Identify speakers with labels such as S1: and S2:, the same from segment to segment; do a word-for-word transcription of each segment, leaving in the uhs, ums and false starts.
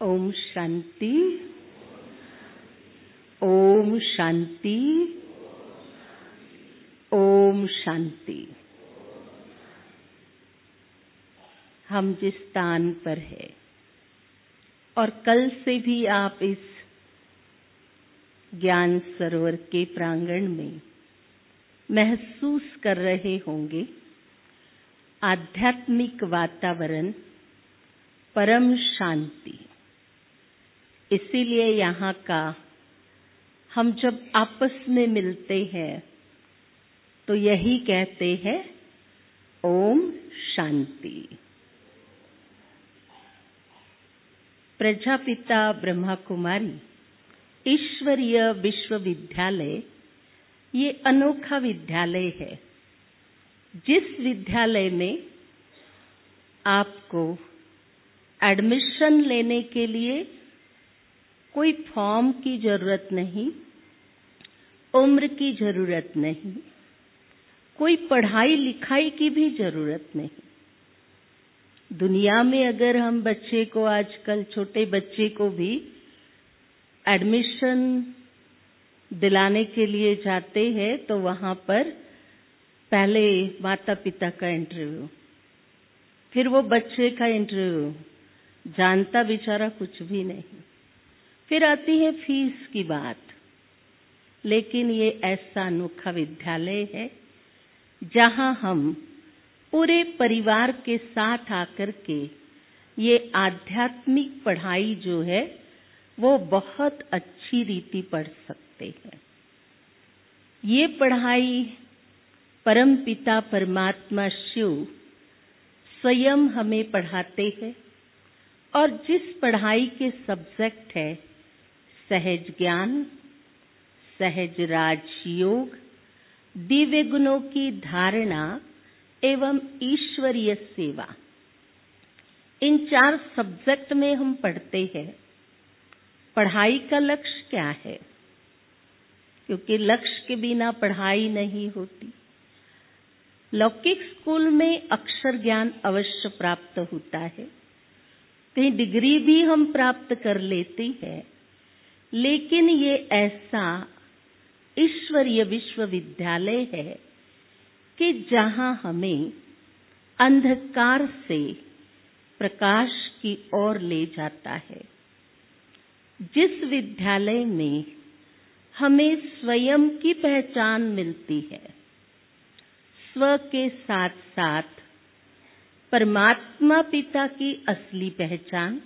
S1: ओम शांति। ओम शांति। ओम शांति। हम जिस स्थान पर है और कल से भी आप इस ज्ञान सरोवर के प्रांगण में महसूस कर रहे होंगे, आध्यात्मिक वातावरण, परम शांति। इसीलिए यहाँ का हम जब आपस में मिलते हैं तो यही कहते हैं ओम शांति। प्रजापिता ब्रह्मा कुमारी ईश्वरीय विश्वविद्यालय ये अनोखा विद्यालय है, जिस विद्यालय में आपको एडमिशन लेने के लिए कोई फॉर्म की जरूरत नहीं, उम्र की जरूरत नहीं, कोई पढ़ाई लिखाई की भी जरूरत नहीं। दुनिया में अगर हम बच्चे को, आजकल छोटे बच्चे को भी एडमिशन दिलाने के लिए जाते हैं तो वहाँ पर पहले माता पिता का इंटरव्यू, फिर वो बच्चे का इंटरव्यू, जानता बेचारा कुछ भी नहीं, फिर आती है फीस की बात। लेकिन ये ऐसा अनोखा विद्यालय है जहाँ हम पूरे परिवार के साथ आकर के ये आध्यात्मिक पढ़ाई जो है वो बहुत अच्छी रीति पढ़ सकते हैं। ये पढ़ाई परम पिता परमात्मा शिव स्वयं हमें पढ़ाते हैं और जिस पढ़ाई के सब्जेक्ट है सहज ज्ञान, सहज राजयोग, दिव्य गुणों की धारणा एवं ईश्वरीय सेवा, इन चार सब्जेक्ट में हम पढ़ते हैं। पढ़ाई का लक्ष्य क्या है? क्योंकि लक्ष्य के बिना पढ़ाई नहीं होती। लौकिक स्कूल में अक्षर ज्ञान अवश्य प्राप्त होता है, कहीं डिग्री भी हम प्राप्त कर लेते हैं, लेकिन ये ऐसा ईश्वरीय विश्वविद्यालय है कि जहाँ हमें अंधकार से प्रकाश की ओर ले जाता है। जिस विद्यालय में हमें स्वयं की पहचान मिलती है, स्व के साथ साथ परमात्मा पिता की असली पहचान,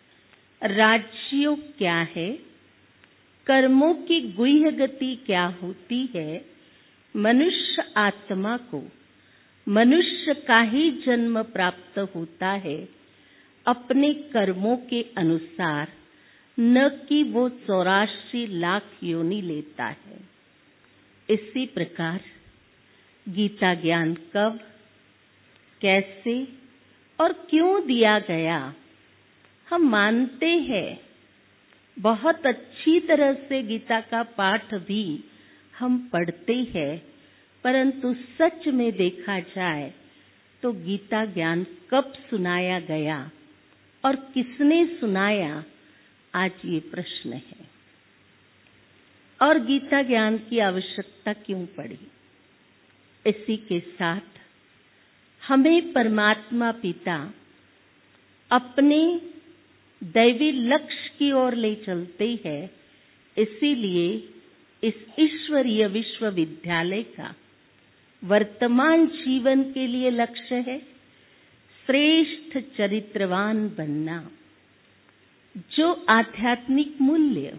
S1: राजयोग क्या है, कर्मों की गुह्य गति क्या होती है, मनुष्य आत्मा को मनुष्य का ही जन्म प्राप्त होता है अपने कर्मों के अनुसार, न कि वो चौरासी लाख योनि लेता है। इसी प्रकार गीता ज्ञान कब, कैसे और क्यों दिया गया, हम मानते हैं। बहुत अच्छी तरह से गीता का पाठ भी हम पढ़ते हैं, परंतु सच में देखा जाए तो गीता ज्ञान कब सुनाया गया और किसने सुनाया, आज ये प्रश्न है। और गीता ज्ञान की आवश्यकता क्यों पड़ी? इसी के साथ हमें परमात्मा पिता अपने दैवी लक्ष्य की ओर ले चलते हैं। इसीलिए इस ईश्वरीय विश्वविद्यालय का वर्तमान जीवन के लिए लक्ष्य है श्रेष्ठ चरित्रवान बनना। जो आध्यात्मिक मूल्य,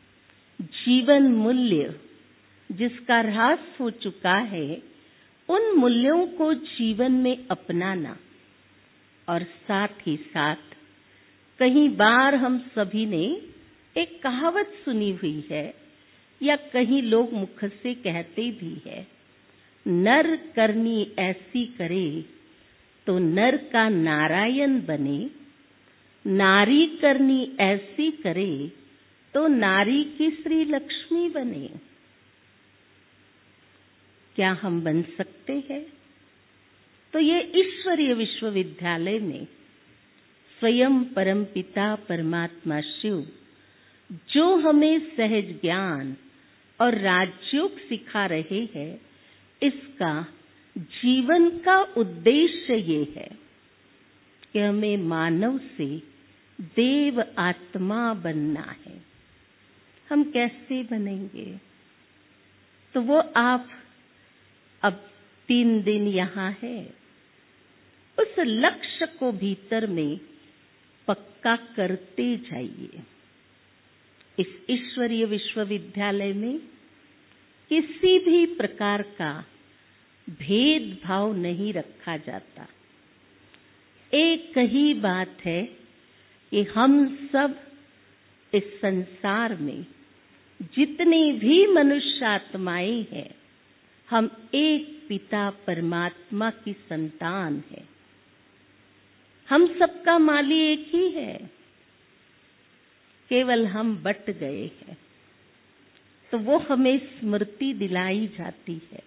S1: जीवन मूल्य जिसका ह्रास हो चुका है, उन मूल्यों को जीवन में अपनाना। और साथ ही साथ कई बार हम सभी ने एक कहावत सुनी हुई है या कहीं लोग मुख से कहते भी है, नर करनी ऐसी करे तो नर का नारायण बने, नारी करनी ऐसी करे तो नारी की श्री लक्ष्मी बने। क्या हम बन सकते हैं? तो ये ईश्वरीय विश्वविद्यालय में स्वयं परमपिता परमात्मा शिव जो हमें सहज ज्ञान और राजयोग सिखा रहे हैं, इसका जीवन का उद्देश्य ये है कि हमें मानव से देव आत्मा बनना है। हम कैसे बनेंगे? तो वो आप अब तीन दिन यहाँ है, उस लक्ष्य को भीतर में पक्का करते जाइए। इस ईश्वरीय विश्वविद्यालय में किसी भी प्रकार का भेदभाव नहीं रखा जाता। एक ही बात है कि हम सब इस संसार में जितनी भी मनुष्य आत्माएं हैं, हम एक पिता परमात्मा की संतान हैं। हम सबका माली एक ही है, केवल हम बट गए हैं। तो वो हमें स्मृति दिलाई जाती है,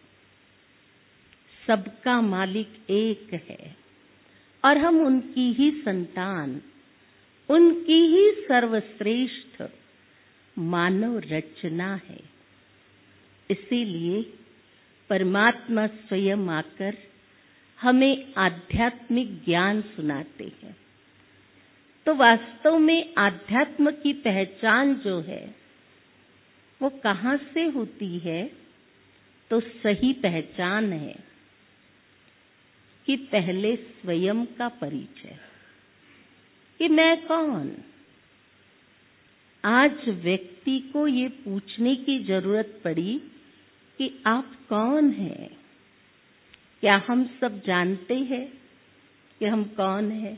S1: सबका मालिक एक है और हम उनकी ही संतान, उनकी ही सर्वश्रेष्ठ मानव रचना है। इसीलिए परमात्मा स्वयं आकर हमें आध्यात्मिक ज्ञान सुनाते हैं। तो वास्तव में आध्यात्म की पहचान जो है वो कहाँ से होती है? तो सही पहचान है कि पहले स्वयं का परिचय, कि मैं कौन। आज व्यक्ति को ये पूछने की जरूरत पड़ी कि आप कौन हैं। क्या हम सब जानते हैं कि हम कौन हैं?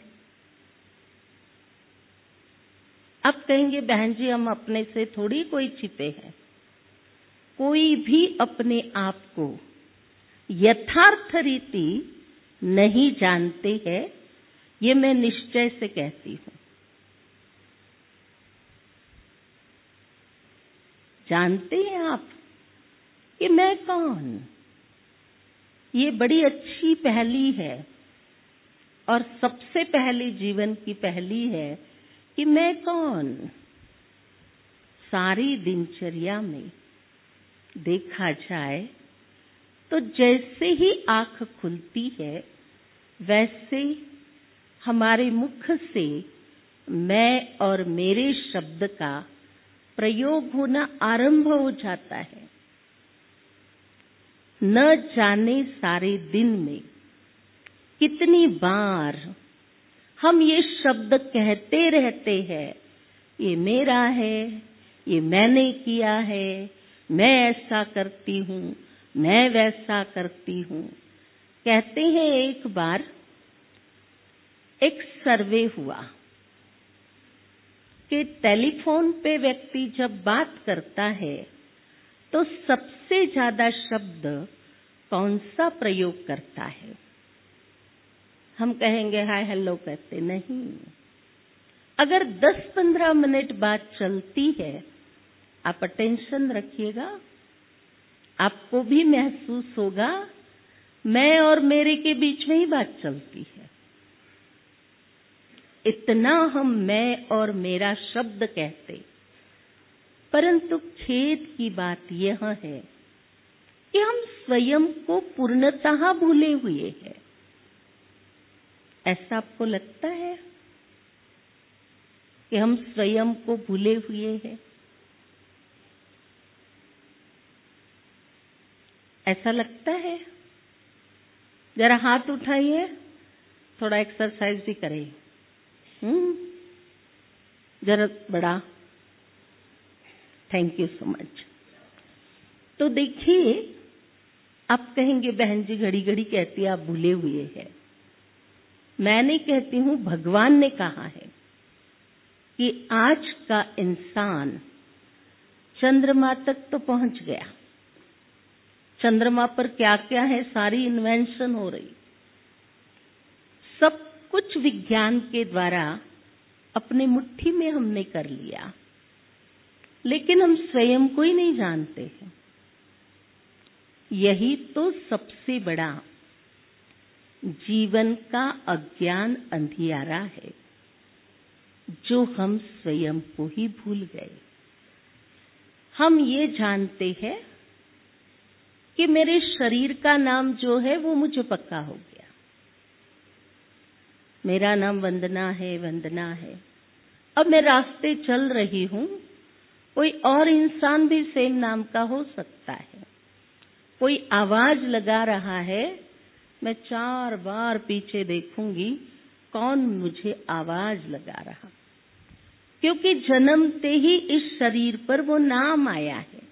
S1: अब कहेंगे बहन जी हम अपने से थोड़ी कोई छिपे हैं। कोई भी अपने आप को यथार्थ रीति नहीं जानते हैं, ये मैं निश्चय से कहती हूँ। जानते हैं आप कि मैं कौन? ये बड़ी अच्छी पहेली है और सबसे पहली जीवन की पहेली है कि मैं कौन। सारी दिनचर्या में देखा जाए तो जैसे ही आंख खुलती है वैसे हमारे मुख से मैं और मेरे शब्द का प्रयोग होना आरंभ हो जाता है। न जाने सारे दिन में कितनी बार हम ये शब्द कहते रहते हैं, ये मेरा है, ये मैंने किया है, मैं ऐसा करती हूँ, मैं वैसा करती हूँ। कहते हैं एक बार एक सर्वे हुआ कि टेलीफोन पे व्यक्ति जब बात करता है तो सबसे ज्यादा शब्द कौन सा प्रयोग करता है? हम कहेंगे हाय हेलो कहते नहीं। अगर दस पंद्रह मिनट बात चलती है, आप अटेंशन रखिएगा, आपको भी महसूस होगा मैं और मेरे के बीच में ही बात चलती है। इतना हम मैं और मेरा शब्द कहते, परंतु खेद की बात यह है कि हम स्वयं को पूर्णतः भूले हुए हैं। ऐसा आपको लगता है कि हम स्वयं को भूले हुए हैं? ऐसा लगता है? जरा हाथ उठाइए, थोड़ा एक्सरसाइज भी करें। हम्म जरा बड़ा, थैंक यू सो मच। तो देखिए, आप कहेंगे बहन जी घड़ी घड़ी कहती है आप भूले हुए हैं। मैं नहीं कहती हूँ, भगवान ने कहा है कि आज का इंसान चंद्रमा तक तो पहुंच गया। चंद्रमा पर क्या क्या है, सारी इन्वेंशन हो रही, सब कुछ विज्ञान के द्वारा अपने मुट्ठी में हमने कर लिया, लेकिन हम स्वयं को ही नहीं जानते हैं। यही तो सबसे बड़ा जीवन का अज्ञान अंधियारा है जो हम स्वयं को ही भूल गए। हम ये जानते हैं कि मेरे शरीर का नाम जो है वो मुझे पक्का हो गया। मेरा नाम वंदना है, वंदना है। अब मैं रास्ते चल रही हूँ, कोई और इंसान भी सेम नाम का हो सकता है। कोई आवाज लगा रहा है, मैं चार बार पीछे देखूंगी कौन मुझे आवाज लगा रहा, क्योंकि जन्मते ही इस शरीर पर वो नाम आया है।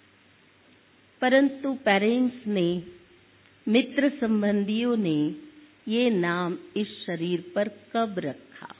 S1: परंतु पेरेंट्स ने, मित्र संबंधियों ने ये नाम इस शरीर पर कब रखा?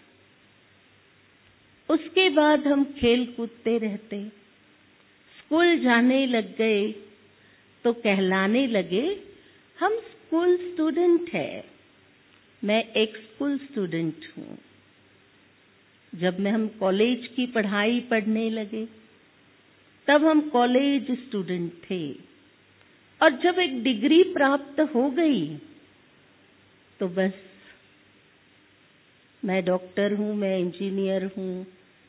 S1: उसके बाद हम खेल कूदते रहते, स्कूल जाने लग गए तो कहलाने लगे हम स्कूल स्टूडेंट है। मैं एक स्कूल स्टूडेंट हूँ। जब मैं हम कॉलेज की पढ़ाई पढ़ने लगे तब हम कॉलेज स्टूडेंट थे, और जब एक डिग्री प्राप्त हो गई तो बस मैं डॉक्टर हूँ, मैं इंजीनियर हूँ।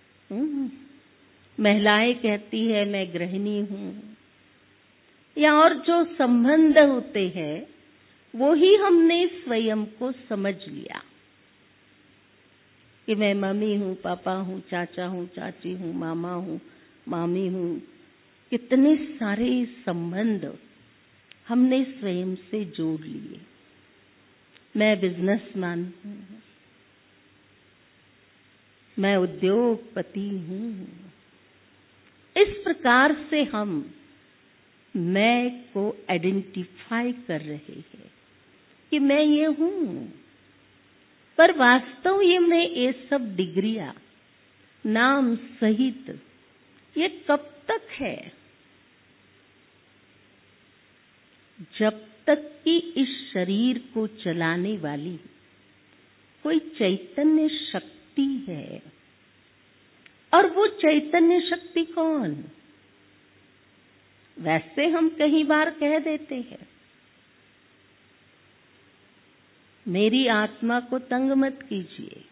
S1: महिलाएं कहती है मैं गृहिणी हूँ, या और जो संबंध होते हैं वो ही हमने स्वयं को समझ लिया कि मैं मम्मी हूँ, पापा हूँ, चाचा हूँ, चाची हूँ, मामा हूँ, मामी हूँ। कितने सारे संबंध हमने स्वयं से जोड़ लिए। मैं बिजनेसमैन हूँ, मैं उद्योगपति हूँ। इस प्रकार से हम मैं को आइडेंटिफाई कर रहे हैं कि मैं ये हूँ, पर वास्तव ये मैं ये सब डिग्रियां नाम सहित ये कब तक है? जब तक कि इस शरीर को चलाने वाली कोई चैतन्य शक्ति है। और वो चैतन्य शक्ति कौन? वैसे हम कई बार कह देते हैं मेरी आत्मा को तंग मत कीजिए,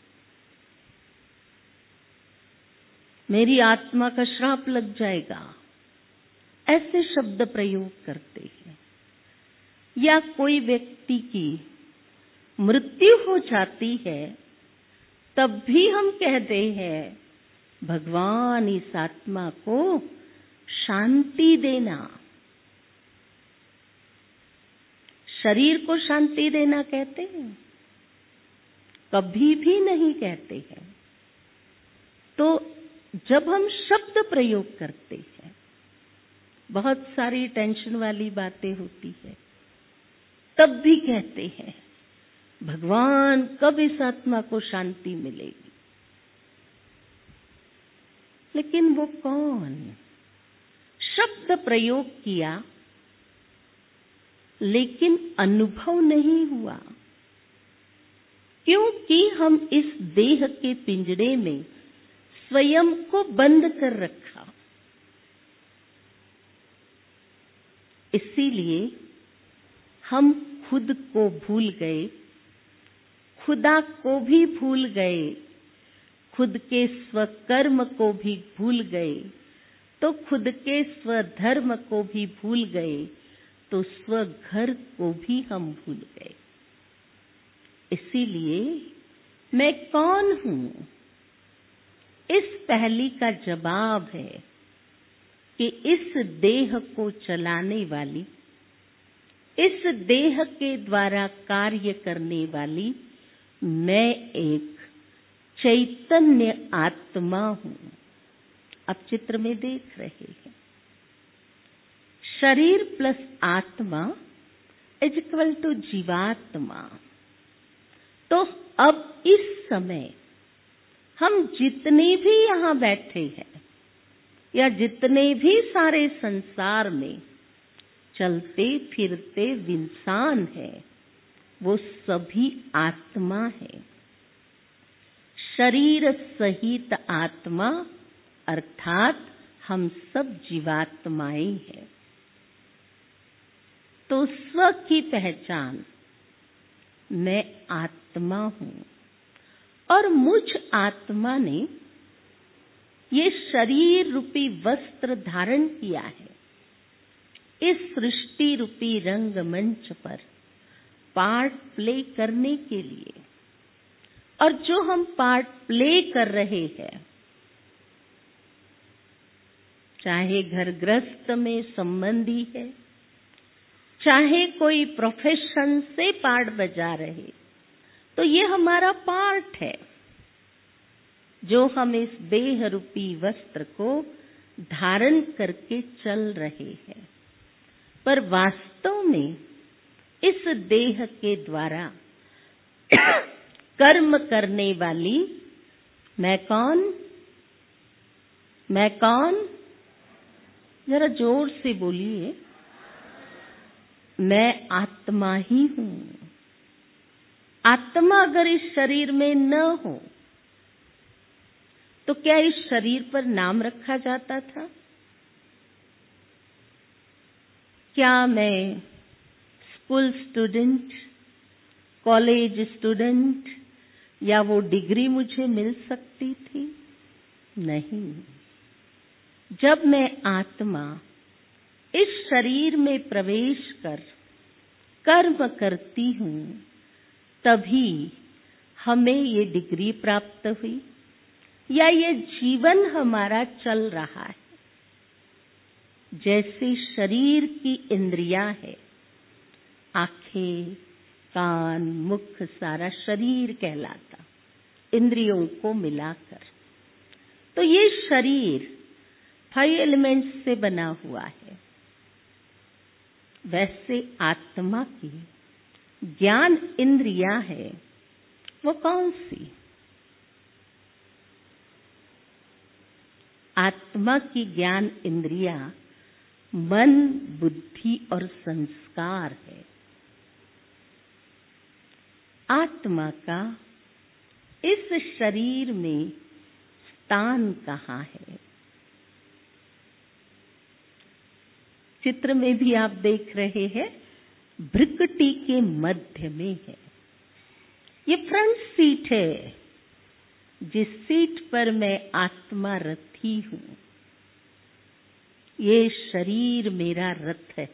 S1: मेरी आत्मा का श्राप लग जाएगा, ऐसे शब्द प्रयोग करते हैं। या कोई व्यक्ति की मृत्यु हो जाती है तब भी हम कहते हैं भगवान इस आत्मा को शांति देना। शरीर को शांति देना कहते हैं? कभी भी नहीं कहते हैं। तो जब हम शब्द प्रयोग करते हैं, बहुत सारी टेंशन वाली बातें होती है, तब भी कहते हैं भगवान कब इस आत्मा को शांति मिलेगी। लेकिन वो कौन? शब्द प्रयोग किया लेकिन अनुभव नहीं हुआ, क्योंकि हम इस देह के पिंजरे में स्वयं को बंद कर रखा। इसीलिए हम खुद को भूल गए, खुदा को भी भूल गए, खुद के स्वकर्म को भी भूल गए, तो खुद के स्वधर्म को भी भूल गए, तो स्वघर को भी हम भूल गए। इसीलिए मैं कौन हूँ? इस पहली का जवाब है कि इस देह को चलाने वाली, इस देह के द्वारा कार्य करने वाली मैं एक चैतन्य आत्मा हूँ। आप चित्र में देख रहे हैं, शरीर प्लस आत्मा इज इक्वल टू जीवात्मा। तो अब इस समय हम जितने भी यहाँ बैठे हैं या जितने भी सारे संसार में चलते फिरते इंसान हैं, वो सभी आत्मा है। शरीर सहित आत्मा अर्थात हम सब जीवात्माएं हैं। तो स्व की पहचान मैं आत्मा हूँ, और मुझ आत्मा ने ये शरीर रूपी वस्त्र धारण किया है इस सृष्टि रूपी रंगमंच पर पार्ट प्ले करने के लिए। और जो हम पार्ट प्ले कर रहे हैं, चाहे घर गृहस्थ में संबंधी है, चाहे कोई प्रोफेशन से पार्ट बजा रहे, तो ये हमारा पार्ट है जो हम इस देह रूपी वस्त्र को धारण करके चल रहे हैं। पर वास्तव में इस देह के द्वारा कर्म करने वाली मैं कौन? मैं कौन? जरा जोर से बोलिए। मैं आत्मा ही हूं। आत्मा अगर इस शरीर में न हो तो क्या इस शरीर पर नाम रखा जाता था? क्या मैं स्कूल स्टूडेंट, कॉलेज स्टूडेंट या वो डिग्री मुझे मिल सकती थी? नहीं। जब मैं आत्मा इस शरीर में प्रवेश कर कर्म करती हूँ, तभी हमें ये डिग्री प्राप्त हुई या ये जीवन हमारा चल रहा है। जैसे शरीर की इंद्रियां है, आंखें, कान, मुख, सारा शरीर कहलाता इंद्रियों को मिलाकर। तो ये शरीर फाइव एलिमेंट्स से बना हुआ है। वैसे आत्मा की ज्ञान इंद्रियां है, वो कौन सी? आत्मा की ज्ञान इंद्रियां मन, बुद्धि और संस्कार है। आत्मा का इस शरीर में स्थान कहाँ है? चित्र में भी आप देख रहे हैं, भृकुटी के मध्य में है। ये फ्रंट सीट है, जिस सीट पर मैं आत्मा रथी हूँ। ये शरीर मेरा रथ है।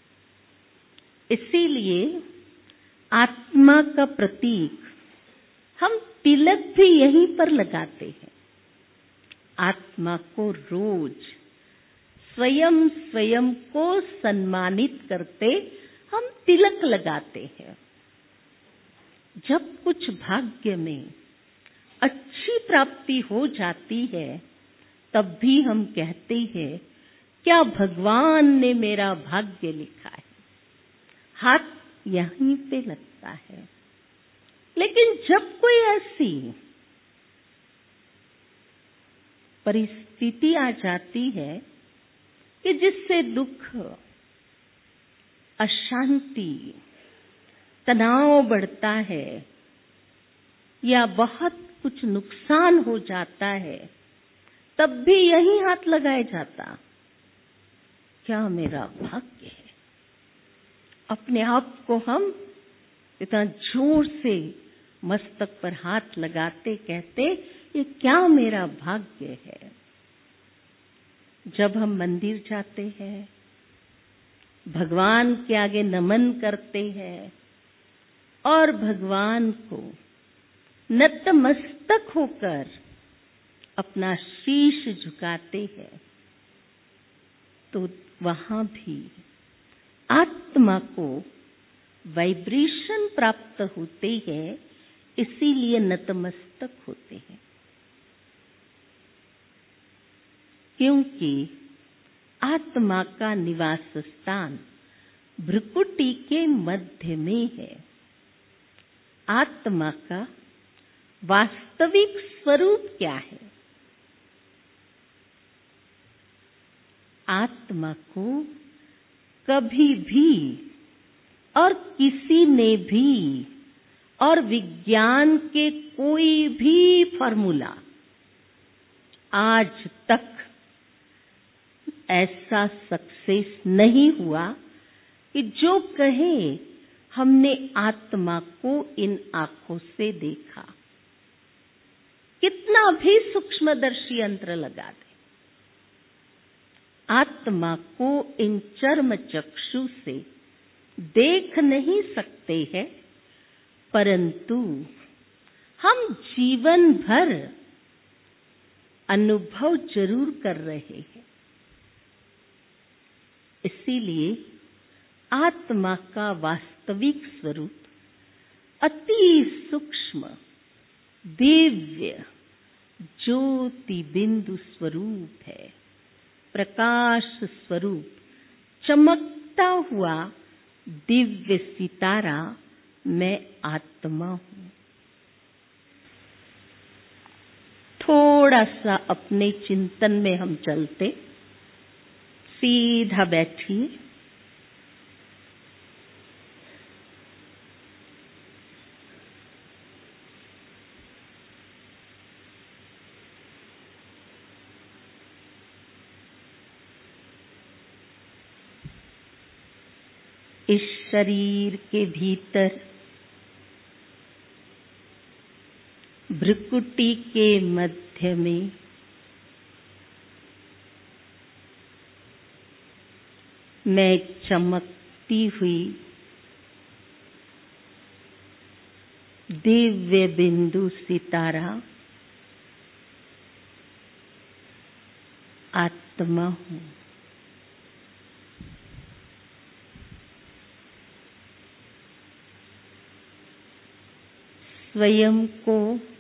S1: इसीलिए आत्मा का प्रतीक हम तिलक भी यहीं पर लगाते हैं। आत्मा को रोज स्वयं स्वयं को सम्मानित करते हम तिलक लगाते हैं। जब कुछ भाग्य में अच्छी प्राप्ति हो जाती है, तब भी हम कहते हैं, क्या भगवान ने मेरा भाग्य लिखा है। हाथ यहीं पे लगता है। लेकिन जब कोई ऐसी परिस्थिति आ जाती है कि जिससे दुख, अशांति, तनाव बढ़ता है या बहुत कुछ नुकसान हो जाता है, तब भी यही हाथ लगाया जाता, क्या मेरा भाग्य है। अपने आप को हम इतना जोर से मस्तक पर हाथ लगाते कहते, ये क्या मेरा भाग्य है। जब हम मंदिर जाते हैं, भगवान के आगे नमन करते हैं और भगवान को नतमस्तक होकर अपना शीश झुकाते हैं, तो वहां भी आत्मा को वाइब्रेशन प्राप्त होते हैं, इसीलिए नतमस्तक होते हैं। क्योंकि आत्मा का निवास स्थान भृकुटी के मध्य में है। आत्मा का वास्तविक स्वरूप क्या है? आत्मा को कभी भी और किसी ने भी और विज्ञान के कोई भी फॉर्मूला आज तक ऐसा सक्सेस नहीं हुआ कि जो कहे हमने आत्मा को इन आंखों से देखा। कितना भी सूक्ष्मदर्शी यंत्र लगा दे, आत्मा को इन चर्म चक्षु से देख नहीं सकते हैं, परंतु हम जीवन भर अनुभव जरूर कर रहे हैं। इसीलिए आत्मा का वास्तविक स्वरूप अति सूक्ष्म दिव्य ज्योति बिंदु स्वरूप है, प्रकाश स्वरूप, चमकता हुआ दिव्य सितारा मैं आत्मा हूँ। थोड़ा सा अपने चिंतन में हम चलते, सीधा बैठिए, इस शरीर के भीतर भ्रुकुटी के मध्य में मैं चमकती हुई दिव्य बिंदु सितारा आत्मा हूँ। स्वयं को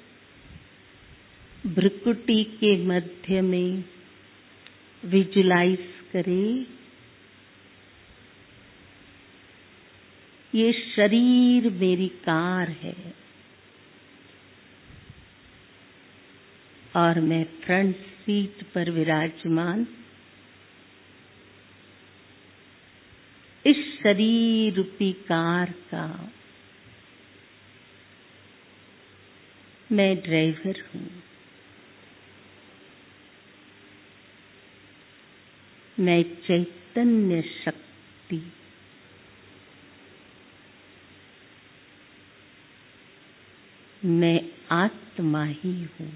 S1: भ्रुकुटी के मध्य में विजुलाइज करें। ये शरीर मेरी कार है और मैं फ्रंट सीट पर विराजमान इस शरीर रूपी कार का मैं ड्राइवर हूँ। मैं चैतन्य शक्ति मैं आत्मा ही हूँ।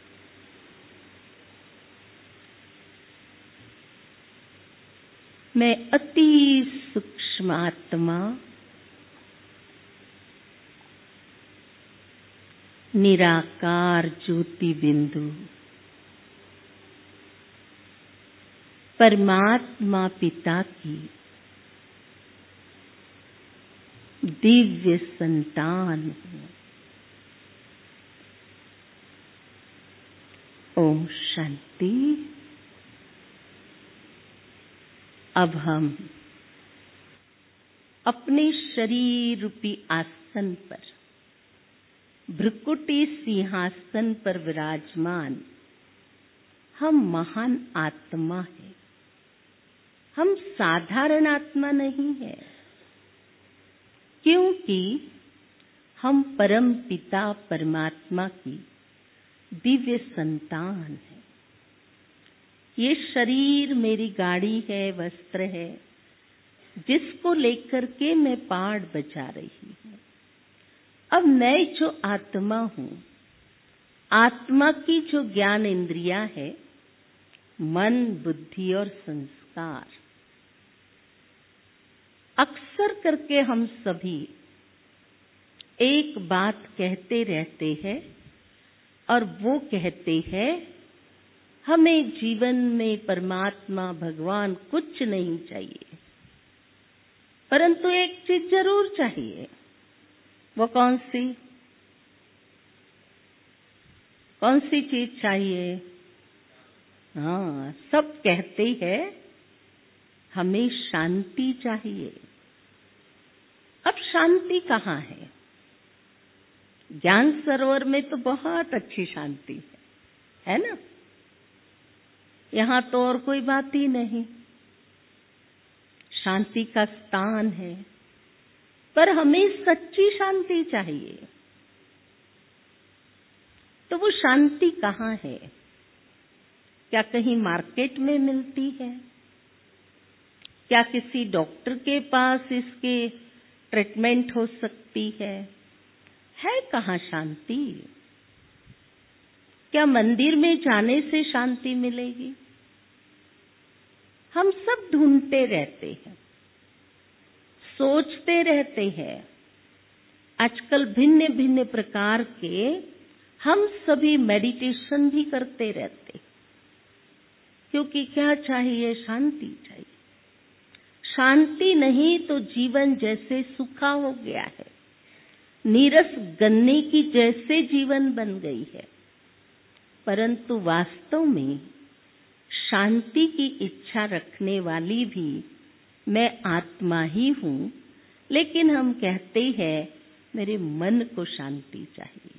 S1: मैं अति सूक्ष्म आत्मा निराकार ज्योति बिंदु परमात्मा पिता की दिव्य संतान हूँ। ओम शांति। अब हम अपने शरीर रूपी आसन पर भ्रुकुटी सिंहासन पर विराजमान हम महान आत्मा हैं। हम साधारण आत्मा नहीं है, क्योंकि हम परम पिता परमात्मा की दिव्य संतान है। ये शरीर मेरी गाड़ी है, वस्त्र है, जिसको लेकर के मैं पाठ बजा रही हूँ। अब मैं जो आत्मा हूँ, आत्मा की जो ज्ञान इंद्रियां है, मन, बुद्धि और संस्कार, अक्सर करके हम सभी एक बात कहते रहते हैं और वो कहते हैं हमें जीवन में परमात्मा भगवान कुछ नहीं चाहिए, परंतु एक चीज जरूर चाहिए। वो कौन सी कौन सी चीज चाहिए? हाँ, सब कहते हैं हमें शांति चाहिए। अब शांति कहाँ है? ज्ञान सरोवर में तो बहुत अच्छी शांति है, है ना? यहाँ तो और कोई बात ही नहीं, शांति का स्थान है। पर हमें सच्ची शांति चाहिए। तो वो शांति कहाँ है? क्या कहीं मार्केट में मिलती है? क्या किसी डॉक्टर के पास इसके ट्रीटमेंट हो सकती है? है कहाँ शांति? क्या मंदिर में जाने से शांति मिलेगी? हम सब ढूंढते रहते हैं, सोचते रहते हैं। आजकल भिन्न भिन्न प्रकार के हम सभी मेडिटेशन भी करते रहते हैं, क्योंकि क्या चाहिए? शांति चाहिए। शांति नहीं तो जीवन जैसे सूखा हो गया है, नीरस गन्ने की जैसे जीवन बन गई है। परंतु वास्तव में शांति की इच्छा रखने वाली भी मैं आत्मा ही हूँ, लेकिन हम कहते हैं मेरे मन को शांति चाहिए।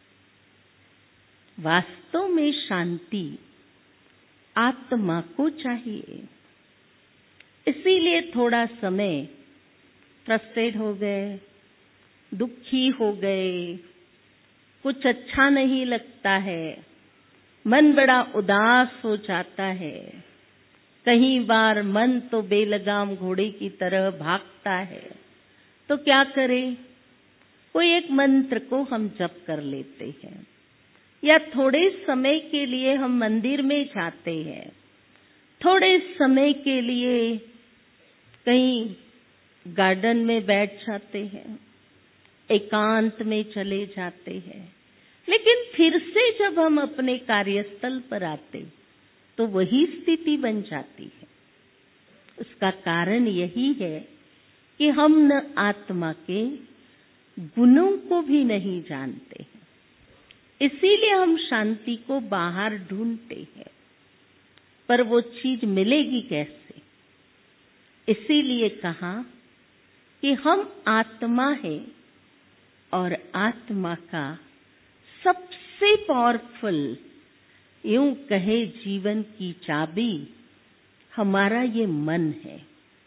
S1: वास्तव में शांति आत्मा को चाहिए। इसीलिए थोड़ा समय फ्रस्ट्रेट हो गए, दुखी हो गए, कुछ अच्छा नहीं लगता है, मन बड़ा उदास हो जाता है। कई बार मन तो बेलगाम घोड़े की तरह भागता है, तो क्या करें? कोई एक मंत्र को हम जप कर लेते हैं, या थोड़े समय के लिए हम मंदिर में जाते हैं, थोड़े समय के लिए कहीं गार्डन में बैठ जाते हैं, एकांत में चले जाते हैं। लेकिन फिर से जब हम अपने कार्यस्थल पर आते तो वही स्थिति बन जाती है। उसका कारण यही है कि हम न आत्मा के गुणों को भी नहीं जानते हैं। इसीलिए हम शांति को बाहर ढूंढते हैं, पर वो चीज मिलेगी कैसे? इसीलिए कहा कि हम आत्मा है, और आत्मा का सबसे पावरफुल, यूं कहे जीवन की चाबी हमारा ये मन है।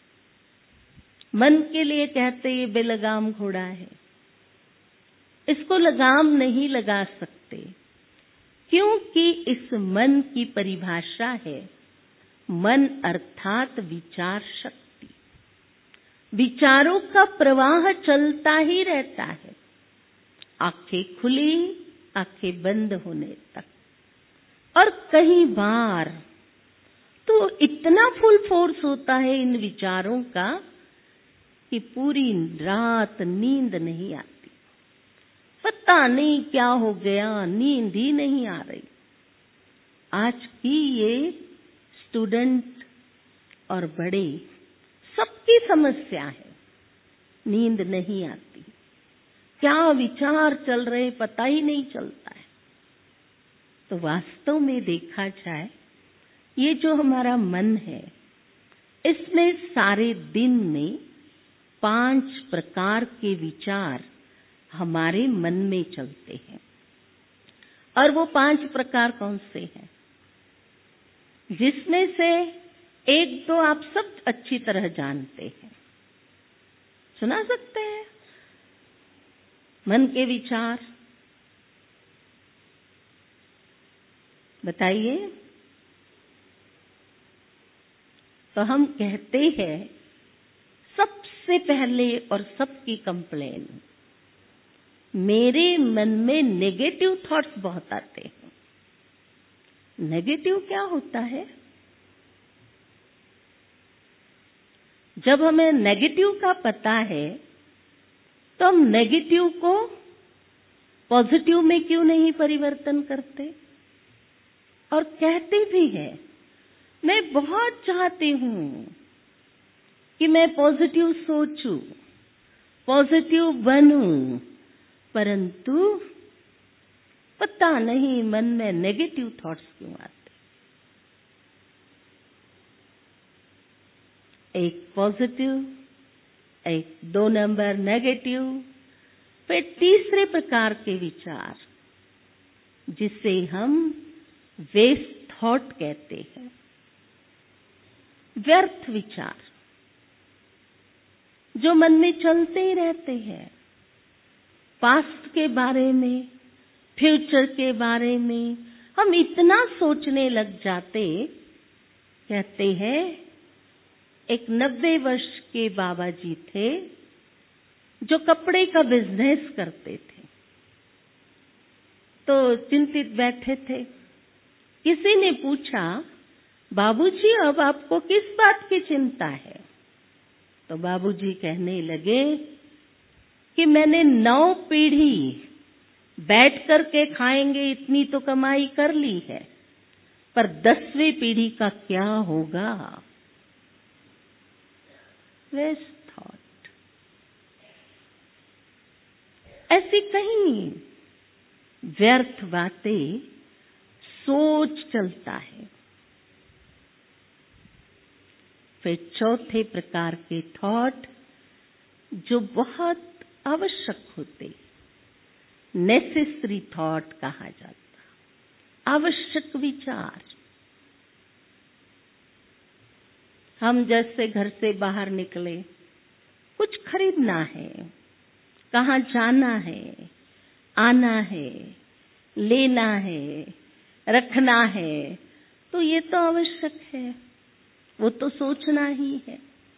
S1: मन के लिए कहते ये बेलगाम घोड़ा है, इसको लगाम नहीं लगा सकते, क्योंकि इस मन की परिभाषा है मन अर्थात विचार शक्ति। विचारों का प्रवाह चलता ही रहता है, आंखें खुली आंखें बंद होने तक। और कई बार तो इतना फुल फोर्स होता है इन विचारों का कि पूरी रात नींद नहीं आती। पता नहीं क्या हो गया, नींद ही नहीं आ रही। आज की ये स्टूडेंट और बड़े सबकी समस्या है, नींद नहीं आती। क्या विचार चल रहे पता ही नहीं चलता है। तो वास्तव में देखा जाए, ये जो हमारा मन है, इसमें सारे दिन में पांच प्रकार के विचार हमारे मन में चलते हैं। और वो पांच प्रकार कौन से हैं? जिसमें से एक तो आप सब अच्छी तरह जानते हैं, सुना सकते हैं। मन के विचार बताइए। तो हम कहते हैं सबसे पहले और सबकी कंप्लेन, मेरे मन में नेगेटिव थॉट्स बहुत आते हैं। नेगेटिव क्या होता है? जब हमें नेगेटिव का पता है तो हम नेगेटिव को पॉजिटिव में क्यों नहीं परिवर्तन करते? और कहते भी हैं, मैं बहुत चाहती हूं कि मैं पॉजिटिव सोचूं, पॉजिटिव बनूं, परंतु पता नहीं मन में नेगेटिव थॉट्स क्यों आते। एक पॉजिटिव, एक दो नंबर नेगेटिव, फिर तीसरे प्रकार के विचार जिसे हम वेस्ट थॉट कहते हैं, व्यर्थ विचार जो मन में चलते ही रहते हैं। पास्ट के बारे में, फ्यूचर के बारे में हम इतना सोचने लग जाते। कहते हैं एक नब्बे वर्ष के बाबा जी थे जो कपड़े का बिजनेस करते थे। तो चिंतित बैठे थे। किसी ने पूछा, बाबूजी अब आपको किस बात की चिंता है? तो बाबूजी कहने लगे कि मैंने नौ पीढ़ी बैठ कर के खाएंगे इतनी तो कमाई कर ली है, पर दसवीं पीढ़ी का क्या होगा? Waste thought. ऐसी कहीं व्यर्थ बातें सोच चलता है। फिर चौथे प्रकार के थॉट जो बहुत आवश्यक होते, नेसेसरी थॉट कहा जाता, आवश्यक विचार। हम जैसे घर से बाहर निकले, कुछ खरीदना है, कहाँ जाना है, आना है, लेना है, रखना है, तो ये तो आवश्यक है, वो तो सोचना ही है।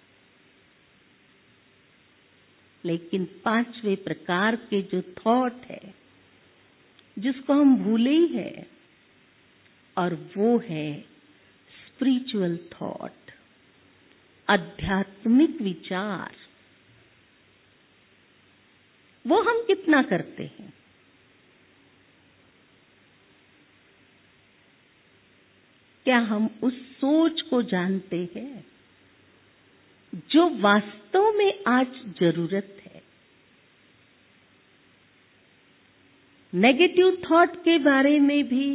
S1: लेकिन पांचवे प्रकार के जो थॉट है, जिसको हम भूले ही है, और वो है स्पिरिचुअल थॉट, आध्यात्मिक विचार। वो हम कितना करते हैं? क्या हम उस सोच को जानते हैं जो वास्तव में आज जरूरत है? नेगेटिव थॉट के बारे में भी,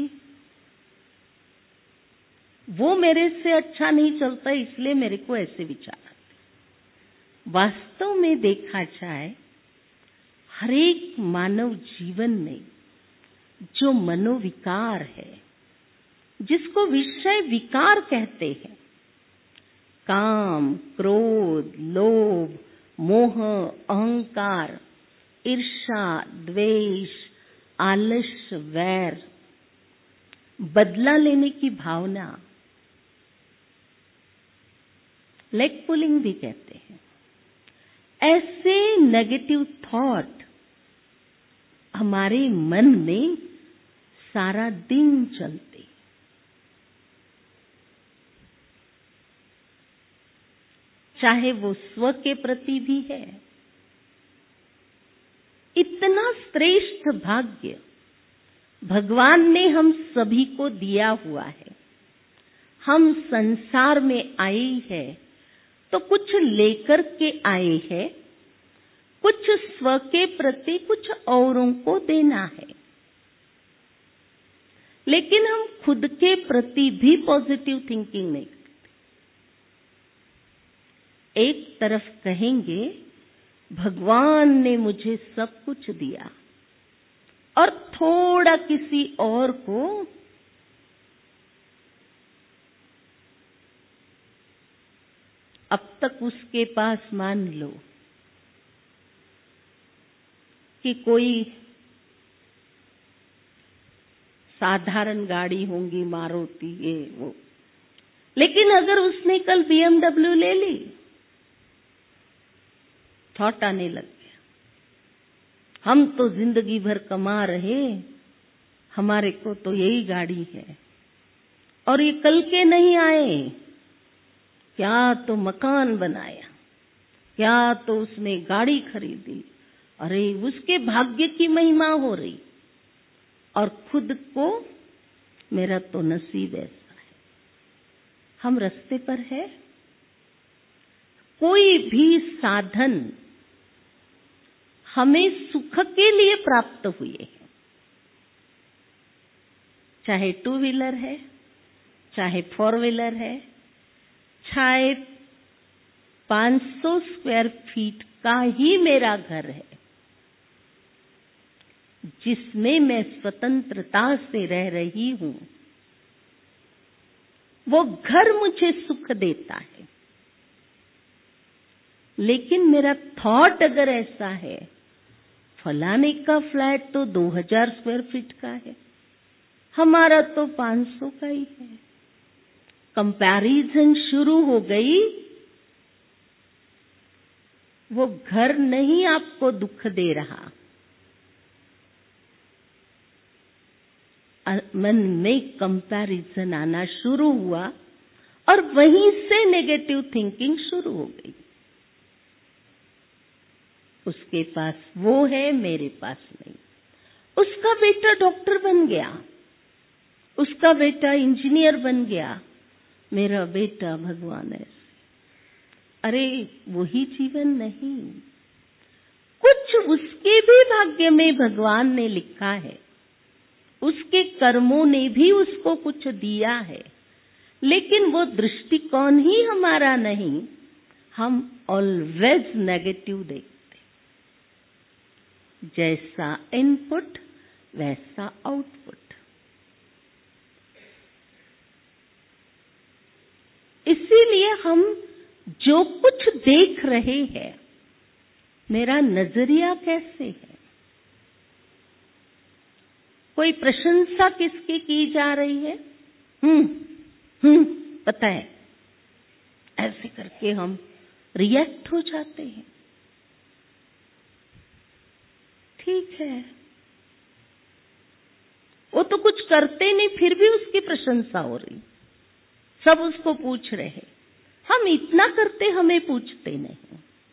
S1: वो मेरे से अच्छा नहीं चलता इसलिए मेरे को ऐसे विचार आते। वास्तव में देखा जाए, हर एक मानव जीवन में जो मनोविकार है, जिसको विषय विकार कहते हैं, काम, क्रोध, लोभ, मोह, अहंकार, ईर्ष्या, द्वेष, आलस्य, वैर, बदला लेने की भावना, लेग पुलिंग भी कहते हैं, ऐसे नेगेटिव थॉट हमारे मन में सारा दिन चलते। चाहे वो स्व के प्रति भी है। इतना श्रेष्ठ भाग्य भगवान ने हम सभी को दिया हुआ है। हम संसार में आए हैं तो कुछ लेकर के आए हैं, कुछ स्व के प्रति, कुछ औरों को देना है। लेकिन हम खुद के प्रति भी पॉजिटिव थिंकिंग नहीं करते। एक तरफ कहेंगे भगवान ने मुझे सब कुछ दिया, और थोड़ा किसी और को अब तक उसके पास मान लो कि कोई साधारण गाड़ी होंगी, मारुति, ये वो, लेकिन अगर उसने कल बीएमडब्ल्यू ले ली, थॉट आने लग गया, हम तो जिंदगी भर कमा रहे, हमारे को तो यही गाड़ी है, और ये कल के नहीं आए, क्या तो मकान बनाया, क्या तो उसने गाड़ी खरीदी, अरे उसके भाग्य की महिमा हो रही, और खुद को मेरा तो नसीब ऐसा है। हम रास्ते पर है। कोई भी साधन हमें सुख के लिए प्राप्त हुए हैं, चाहे टू व्हीलर है, चाहे फोर व्हीलर है, चाहे पाँच सौ स्क्वायर फीट का ही मेरा घर है, जिसमें मैं स्वतंत्रता से रह रही हूं, वो घर मुझे सुख देता है। लेकिन मेरा थॉट अगर ऐसा है, फलाने का फ्लैट तो दो हजार स्क्वायर फीट का है, हमारा तो पाँच सौ का ही है, कंपैरिजन शुरू हो गई। वो घर नहीं आपको दुख दे रहा, मन में कंपैरिजन आना शुरू हुआ और वहीं से नेगेटिव थिंकिंग शुरू हो गई। उसके पास वो है, मेरे पास नहीं। उसका बेटा डॉक्टर बन गया, उसका बेटा इंजीनियर बन गया, मेरा बेटा भगवान है। अरे वही जीवन नहीं, कुछ उसके भी भाग्य में भगवान ने लिखा है, उसके कर्मों ने भी उसको कुछ दिया है, लेकिन वो दृष्टिकोण ही हमारा नहीं। हम ऑलवेज नेगेटिव देखते, जैसा इनपुट वैसा आउटपुट। इसीलिए हम जो कुछ देख रहे हैं, मेरा नजरिया कैसे है? कोई प्रशंसा किसकी की जा रही है? हम्म हम्म पता है, ऐसे करके हम रिएक्ट हो जाते हैं। ठीक है, वो तो कुछ करते नहीं, फिर भी उसकी प्रशंसा हो रही, सब उसको पूछ रहे हैं। हम इतना करते, हमें पूछते नहीं।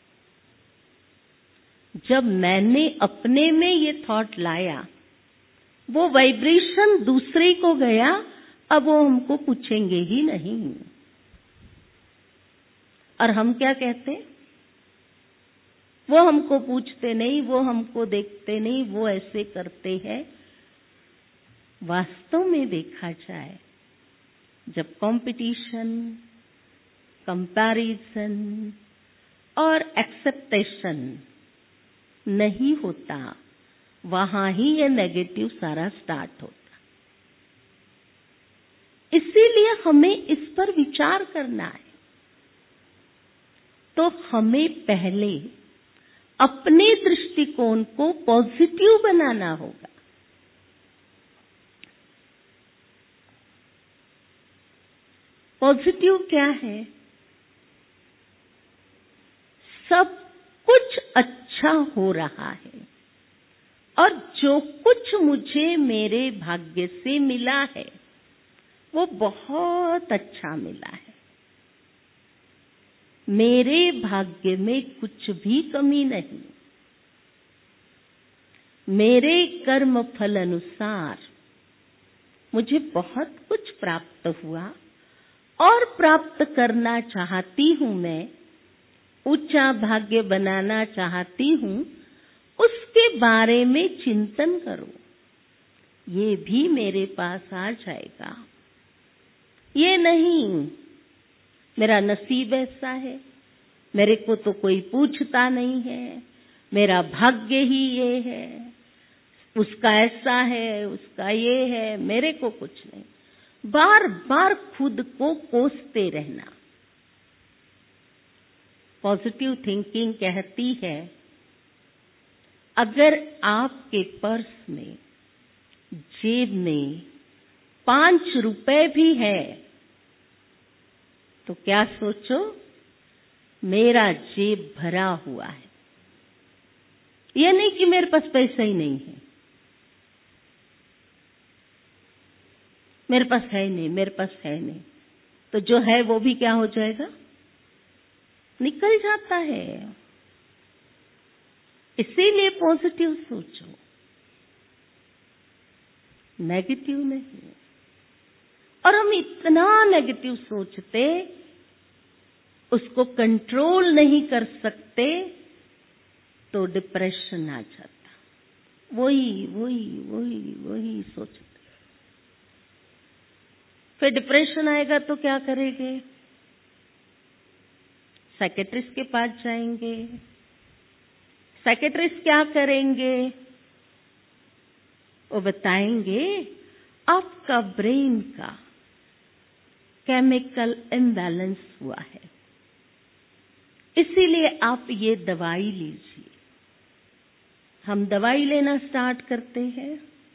S1: जब मैंने अपने में ये थॉट लाया, वो वाइब्रेशन दूसरे को गया, अब वो हमको पूछेंगे ही नहीं। और हम क्या कहते हैं? वो हमको पूछते नहीं, वो हमको देखते नहीं, वो ऐसे करते हैं। वास्तव में देखा जाए, जब कंपटीशन, कंपैरिजन और एक्सेप्टेशन नहीं होता, वहां ही ये नेगेटिव सारा स्टार्ट होता। इसीलिए हमें इस पर विचार करना है। तो हमें पहले अपने दृष्टिकोण को पॉजिटिव बनाना होगा। पॉजिटिव क्या है? सब कुछ अच्छा हो रहा है और जो कुछ मुझे मेरे भाग्य से मिला है वो बहुत अच्छा मिला है। मेरे भाग्य में कुछ भी कमी नहीं। मेरे कर्म फल अनुसार मुझे बहुत कुछ प्राप्त हुआ और प्राप्त करना चाहती हूं। मैं ऊंचा भाग्य बनाना चाहती हूं, उसके बारे में चिंतन करो। ये भी मेरे पास आ जाएगा। ये नहीं मेरा नसीब ऐसा है, मेरे को तो कोई पूछता नहीं है, मेरा भाग्य ही ये है, उसका ऐसा है, उसका ये है, मेरे को कुछ नहीं। बार बार खुद को कोसते रहना। पॉजिटिव थिंकिंग कहती है, अगर आपके पर्स में, जेब में पांच रुपए भी है तो क्या सोचो, मेरा जेब भरा हुआ है। यह नहीं कि मेरे पास पैसा ही नहीं है, मेरे पास है नहीं, मेरे पास है नहीं, तो जो है वो भी क्या हो जाएगा, निकल जाता है। इसीलिए पॉजिटिव सोचो, नेगेटिव नहीं। और हम इतना नेगेटिव सोचते, उसको कंट्रोल नहीं कर सकते, तो डिप्रेशन आ जाता। वही वही वही वही सोचते। फिर डिप्रेशन आएगा तो क्या करेंगे? साइकेट्रिस्ट के पास जाएंगे। साइकेट्रिस्ट क्या करेंगे? वो बताएंगे आपका ब्रेन का केमिकल इम्बैलेंस हुआ है, इसीलिए आप ये दवाई लीजिए। हम दवाई लेना स्टार्ट करते हैं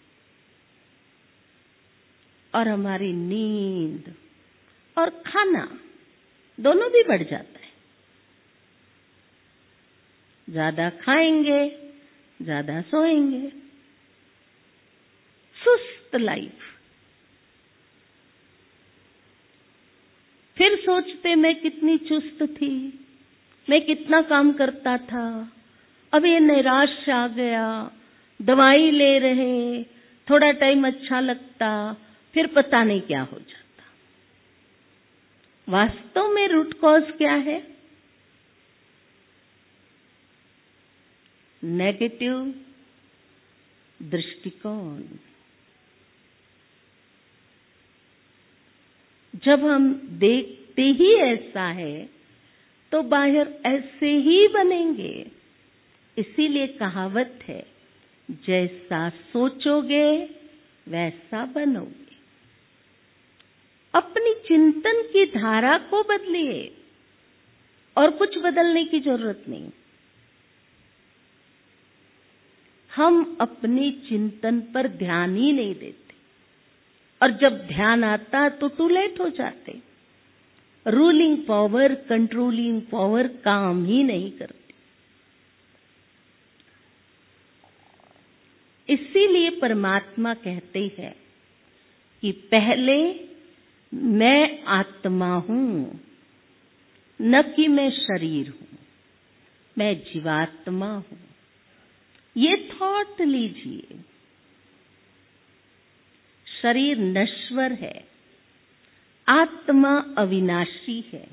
S1: और हमारी नींद और खाना दोनों भी बढ़ जाता है। ज्यादा खाएंगे, ज्यादा सोएंगे, सुस्त लाइफ। सोचते मैं कितनी चुस्त थी, मैं कितना काम करता था, अब ये निराश आ गया, दवाई ले रहे, थोड़ा टाइम अच्छा लगता, फिर पता नहीं क्या हो जाता। वास्तव में रूट कॉज क्या है? नेगेटिव दृष्टिकोण। जब हम देखते ही ऐसा है तो बाहर ऐसे ही बनेंगे। इसीलिए कहावत है, जैसा सोचोगे वैसा बनोगे। अपनी चिंतन की धारा को बदलिए और कुछ बदलने की जरूरत नहीं। हम अपने चिंतन पर ध्यान ही नहीं देते और जब ध्यान आता तो टू लेट हो जाते। रूलिंग पावर, कंट्रोलिंग पावर काम ही नहीं करती। इसीलिए परमात्मा कहते हैं कि पहले मैं आत्मा हूं, न कि मैं शरीर हूं, मैं जीवात्मा हूं। ये थॉट लीजिए। शरीर नश्वर है, आत्मा अविनाशी है।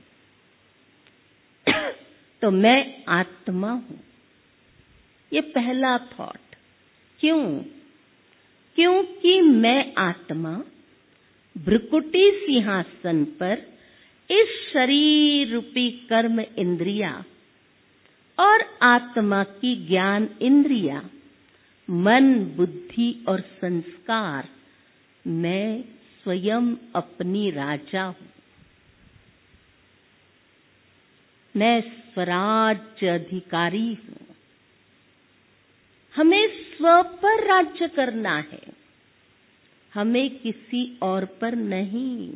S1: तो मैं आत्मा हूं, ये पहला थॉट। क्यों? क्योंकि मैं आत्मा भ्रुकुटी सिंहासन पर इस शरीर रूपी कर्म इंद्रिया और आत्मा की ज्ञान इंद्रिया, मन, बुद्धि और संस्कार, मैं स्वयं अपनी राजा हूं। मैं स्वराज्य अधिकारी हूं। हमें स्व पर राज्य करना है, हमें किसी और पर नहीं।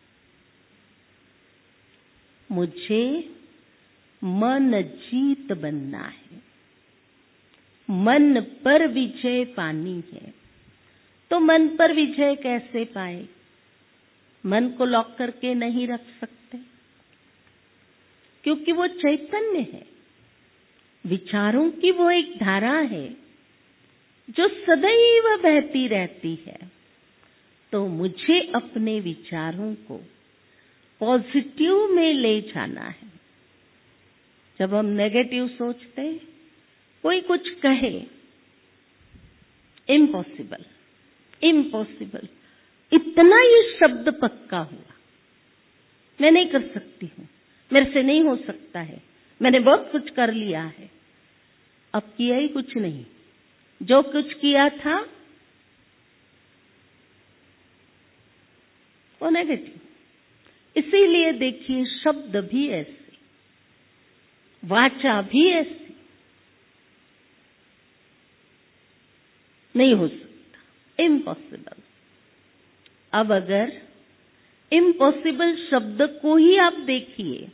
S1: मुझे मन जीत बनना है, मन पर विजय पानी है। तो मन पर विजय कैसे पाए? मन को लॉक करके नहीं रख सकते, क्योंकि वो चैतन्य है। विचारों की वो एक धारा है जो सदैव बहती रहती है। तो मुझे अपने विचारों को पॉजिटिव में ले जाना है। जब हम नेगेटिव सोचते, कोई कुछ कहे, इम्पॉसिबल, इम्पॉसिबल, इतना ये शब्द पक्का हुआ, मैं नहीं कर सकती हूं, मेरे से नहीं हो सकता है, मैंने बहुत कुछ कर लिया है। अब किया ही कुछ नहीं, जो कुछ किया था वो नेगेटिव। इसीलिए देखिए, शब्द भी ऐसे, वाचा भी ऐसी, नहीं हो सकता, इम्पॉसिबल। अब अगर इम्पॉसिबल शब्द को ही आप देखिए,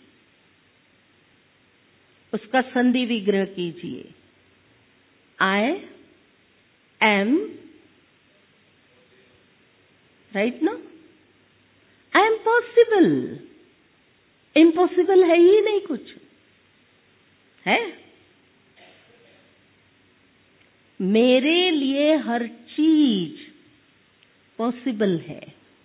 S1: उसका संधि विग्रह कीजिए। आई एम, राइट ना? I am possible. इम्पॉसिबल है ही नहीं कुछ, है? मेरे लिए हर चीज पॉसिबल है।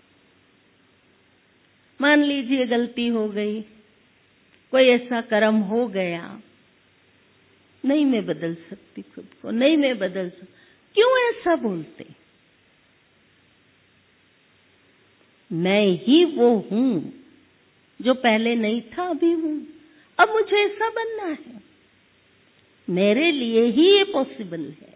S1: मान लीजिए गलती हो गई, कोई ऐसा कर्म हो गया, नहीं मैं बदल सकती खुद को, नहीं मैं बदल सकती। क्यों ऐसा बोलते? मैं ही वो हूं जो पहले नहीं था, अभी हूं। अब मुझे ऐसा बनना है, मेरे लिए ही ये पॉसिबल है।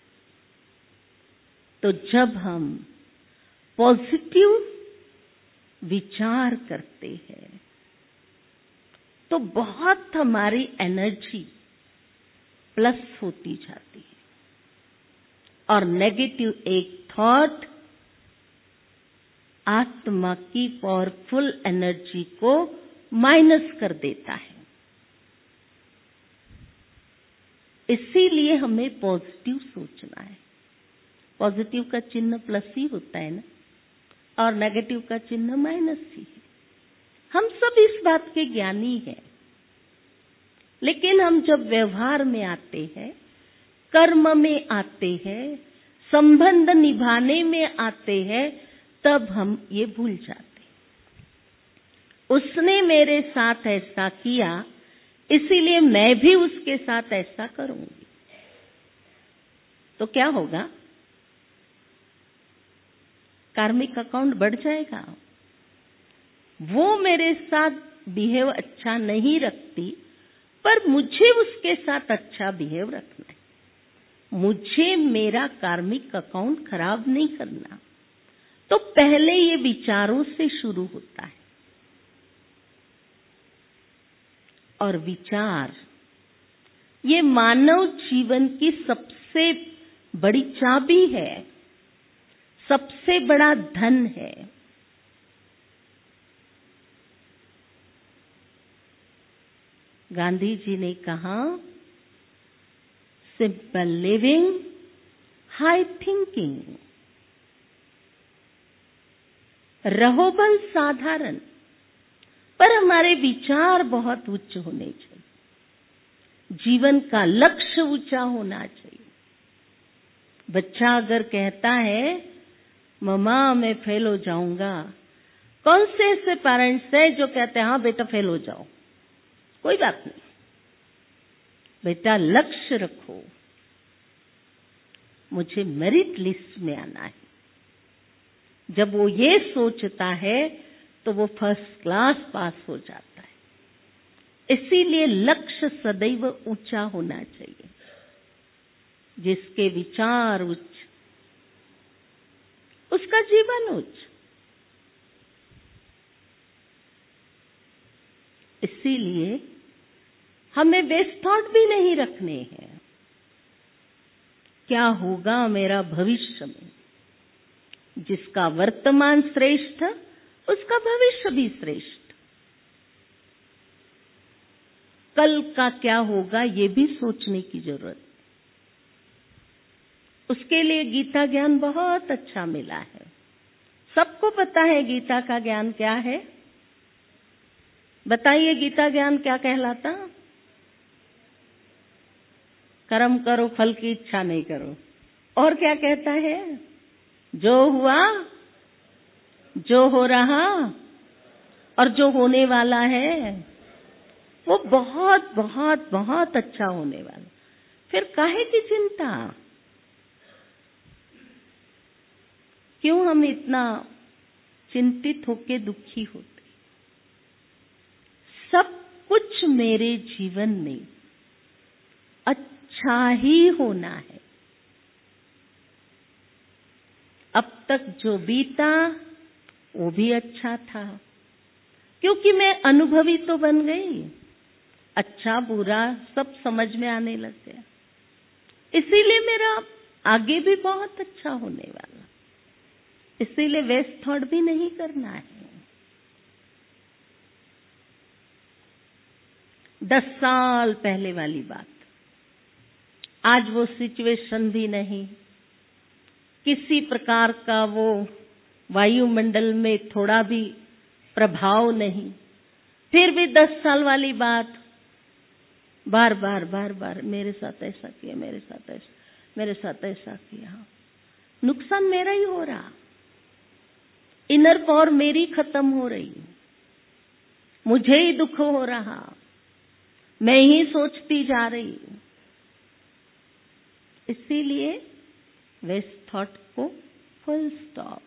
S1: तो जब हम पॉजिटिव विचार करते हैं तो बहुत हमारी एनर्जी प्लस होती जाती है, और नेगेटिव एक थॉट आत्मा की पावरफुल एनर्जी को माइनस कर देता है। इसीलिए हमें पॉजिटिव सोचना है। पॉजिटिव का चिन्ह प्लस ही होता है ना, और नेगेटिव का चिन्ह माइनस ही है। हम सब इस बात के ज्ञानी हैं, लेकिन हम जब व्यवहार में आते हैं, कर्म में आते हैं, संबंध निभाने में आते हैं, तब हम ये भूल जाते हैं। उसने मेरे साथ ऐसा किया, इसीलिए मैं भी उसके साथ ऐसा करूंगी। तो क्या होगा? कार्मिक अकाउंट बढ़ जाएगा। वो मेरे साथ बिहेव अच्छा नहीं रखती, पर मुझे उसके साथ अच्छा बिहेव रखना है। मुझे मेरा कार्मिक अकाउंट खराब नहीं करना। तो पहले ये विचारों से शुरू होता है, और विचार ये मानव जीवन की सबसे बड़ी चाबी है, सबसे बड़ा धन है। गांधी जी ने कहा, सिंपल लिविंग, हाई थिंकिंग। रहो बल साधारण, पर हमारे विचार बहुत उच्च होने चाहिए। जीवन का लक्ष्य ऊंचा होना चाहिए। बच्चा अगर कहता है, मम्मा मैं फेल हो जाऊंगा, कौन से ऐसे पेरेंट्स हैं जो कहते हैं हाँ बेटा फेल हो जाओ, कोई बात नहीं, बेटा लक्ष्य रखो, मुझे मेरिट लिस्ट में आना है। जब वो ये सोचता है तो वो फर्स्ट क्लास पास हो जाता है। इसीलिए लक्ष्य सदैव ऊंचा होना चाहिए। जिसके विचार उच्च, उसका जीवन उच्च। इसीलिए हमें वेस्ट थॉट भी नहीं रखने हैं। क्या होगा मेरा भविष्य में? जिसका वर्तमान श्रेष्ठ, उसका भविष्य भी श्रेष्ठ। कल का क्या होगा ये भी सोचने की जरूरत। उसके लिए गीता ज्ञान बहुत अच्छा मिला है। सबको पता है गीता का ज्ञान क्या है? बताइए, गीता ज्ञान क्या कहलाता? कर्म करो, फल की इच्छा नहीं करो। और क्या कहता है? जो हुआ, जो हो रहा और जो होने वाला है, वो बहुत बहुत बहुत अच्छा होने वाला। फिर काहे की चिंता? क्यों हम इतना चिंतित होके दुखी होते? सब कुछ मेरे जीवन में अच्छा ही होना है। अब तक जो बीता वो भी अच्छा था, क्योंकि मैं अनुभवी तो बन गई। अच्छा बुरा सब समझ में आने लग गया। इसीलिए मेरा आगे भी बहुत अच्छा होने वाला। इसीलिए वेस्ट थॉट भी नहीं करना है। दस साल पहले वाली बात, आज वो सिचुएशन भी नहीं, किसी प्रकार का वो वायुमंडल में थोड़ा भी प्रभाव नहीं। फिर भी दस साल वाली बात, बार बार बार बार मेरे साथ ऐसा किया, मेरे साथ ऐसा, मेरे साथ ऐसा किया। नुकसान मेरा ही हो रहा। इनर पावर मेरी खत्म हो रही, मुझे ही दुख हो रहा, मैं ही सोचती जा रही हूं। इसीलिए वेस्ट थॉट को फुल स्टॉप।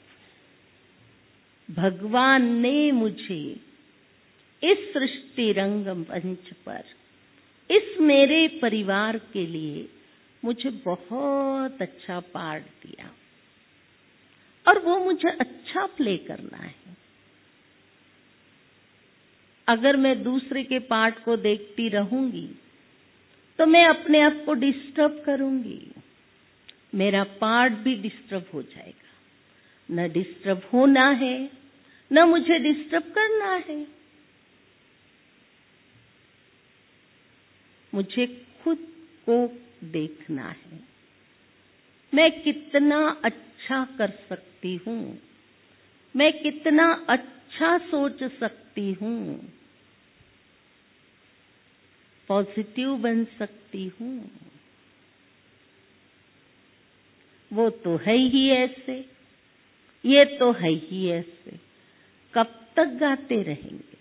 S1: भगवान ने मुझे इस सृष्टि रंग मंच पर, इस मेरे परिवार के लिए मुझे बहुत अच्छा पार्ट दिया, और वो मुझे अच्छा प्ले करना है। अगर मैं दूसरे के पार्ट को देखती रहूंगी तो मैं अपने आप को डिस्टर्ब करूंगी, मेरा पार्ट भी डिस्टर्ब हो जाएगा। न डिस्टर्ब होना है, न मुझे डिस्टर्ब करना है। मुझे खुद को देखना है, मैं कितना अच्छा कर सकती हूँ, मैं कितना अच्छा अच्छा सोच सकती हूँ, पॉजिटिव बन सकती हूँ। वो तो है ही ऐसे, ये तो है ही ऐसे, कब तक गाते रहेंगे?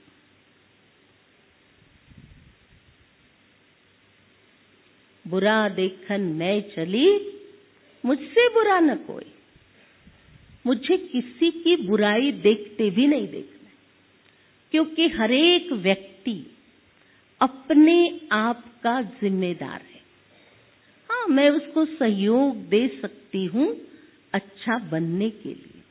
S1: बुरा देखन मैं चली, मुझसे बुरा न कोई। मुझे किसी की बुराई देखते भी नहीं देखना, क्योंकि हर एक व्यक्ति अपने आप का जिम्मेदार है। हाँ, मैं उसको सहयोग दे सकती हूँ अच्छा बनने के लिए,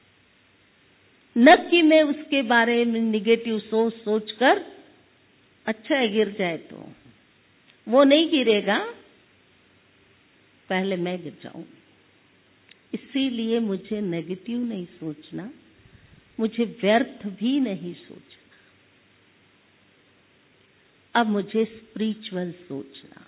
S1: न कि मैं उसके बारे में निगेटिव सोच सोच कर अच्छा है गिर जाए तो। वो नहीं गिरेगा, पहले मैं गिर जाऊं। इसीलिए मुझे नेगेटिव नहीं सोचना, मुझे व्यर्थ भी नहीं सोचना। अब मुझे स्पिरिचुअल सोचना।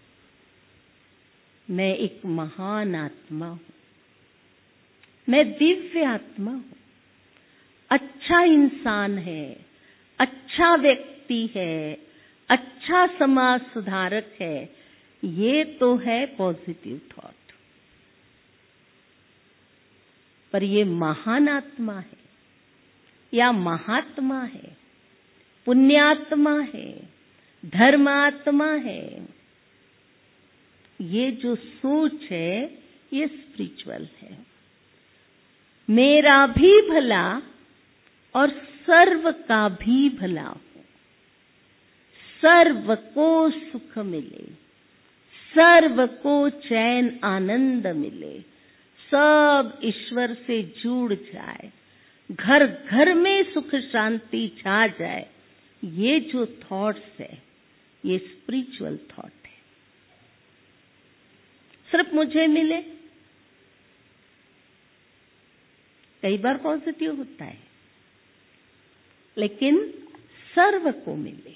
S1: मैं एक महान आत्मा हूं, मैं दिव्य आत्मा हूं, अच्छा इंसान है, अच्छा व्यक्ति है, अच्छा समाज सुधारक है। ये तो है पॉजिटिव थॉट। पर ये महान आत्मा है या महात्मा है, पुण्यात्मा है, धर्मात्मा है, ये जो सोच है ये स्पिरिचुअल है। मेरा भी भला और सर्व का भी भला हो, सर्व को सुख मिले, सर्व को चैन आनंद मिले, सब ईश्वर से जुड़ जाए, घर घर में सुख शांति छा जाए। ये जो थॉट्स है ये स्पिरिचुअल थॉट है। सिर्फ मुझे मिले, कई बार पॉजिटिव होता है, लेकिन सर्व को मिले,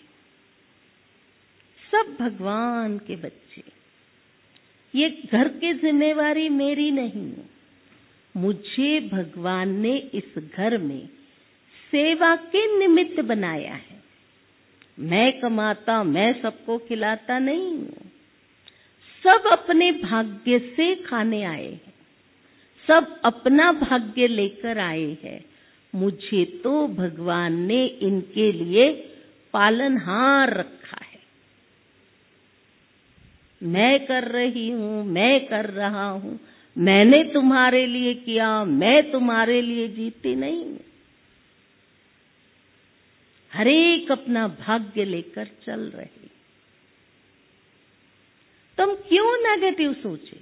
S1: सब भगवान के बच्चे। ये घर की जिम्मेवारी मेरी नहीं, मुझे भगवान ने इस घर में सेवा के निमित्त बनाया है। मैं कमाता, मैं सबको खिलाता नहीं हूं। सब अपने भाग्य से खाने आए हैं, सब अपना भाग्य लेकर आए हैं। मुझे तो भगवान ने इनके लिए पालनहार रखा है। मैं कर रही हूं, मैं कर रहा हूं, मैंने तुम्हारे लिए किया, मैं तुम्हारे लिए जीती नहीं हूं। हर एक अपना भाग्य लेकर चल रहे। तुम क्यों नेगेटिव सोचे?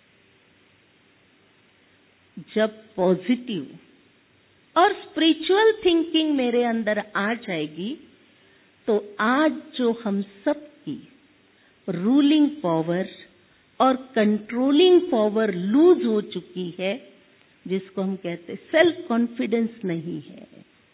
S1: जब पॉजिटिव और स्पिरिचुअल थिंकिंग मेरे अंदर आ जाएगी तो आज जो हम सब की रूलिंग पावर और कंट्रोलिंग पावर लूज हो चुकी है, जिसको हम कहते सेल्फ कॉन्फिडेंस नहीं है,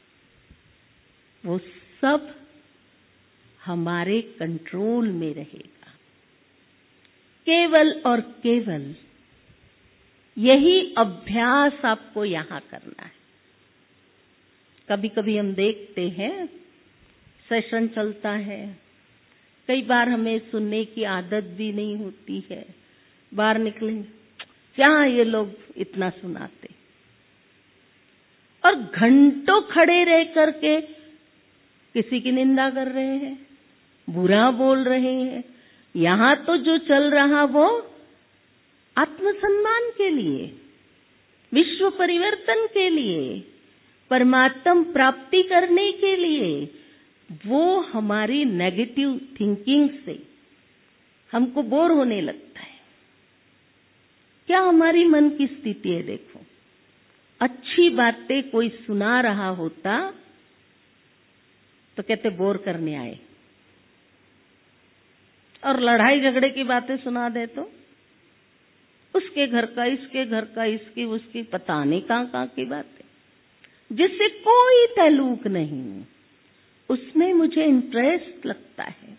S1: वो सब हमारे कंट्रोल में रहेगा। केवल और केवल यही अभ्यास आपको यहां करना है। कभी कभी हम देखते हैं सेशन चलता है, कई बार हमें सुनने की आदत भी नहीं होती है, बाहर निकले क्या ये लोग इतना सुनाते, और घंटों खड़े रह करके किसी की निंदा कर रहे हैं, बुरा बोल रहे हैं। यहां तो जो चल रहा वो आत्मसम्मान के लिए, विश्व परिवर्तन के लिए, परमात्म प्राप्ति करने के लिए, वो हमारी नेगेटिव थिंकिंग से हमको बोर होने लगता है। क्या हमारी मन की स्थिति है? देखो, अच्छी बातें कोई सुना रहा होता तो कहते बोर करने आए, और लड़ाई झगड़े की बातें सुना दे तो उसके घर का, इसके घर का, इसकी उसकी, पता नहीं कहां कहां की बातें, जिससे कोई ताल्लुक नहीं, उसमें मुझे इंटरेस्ट लगता है।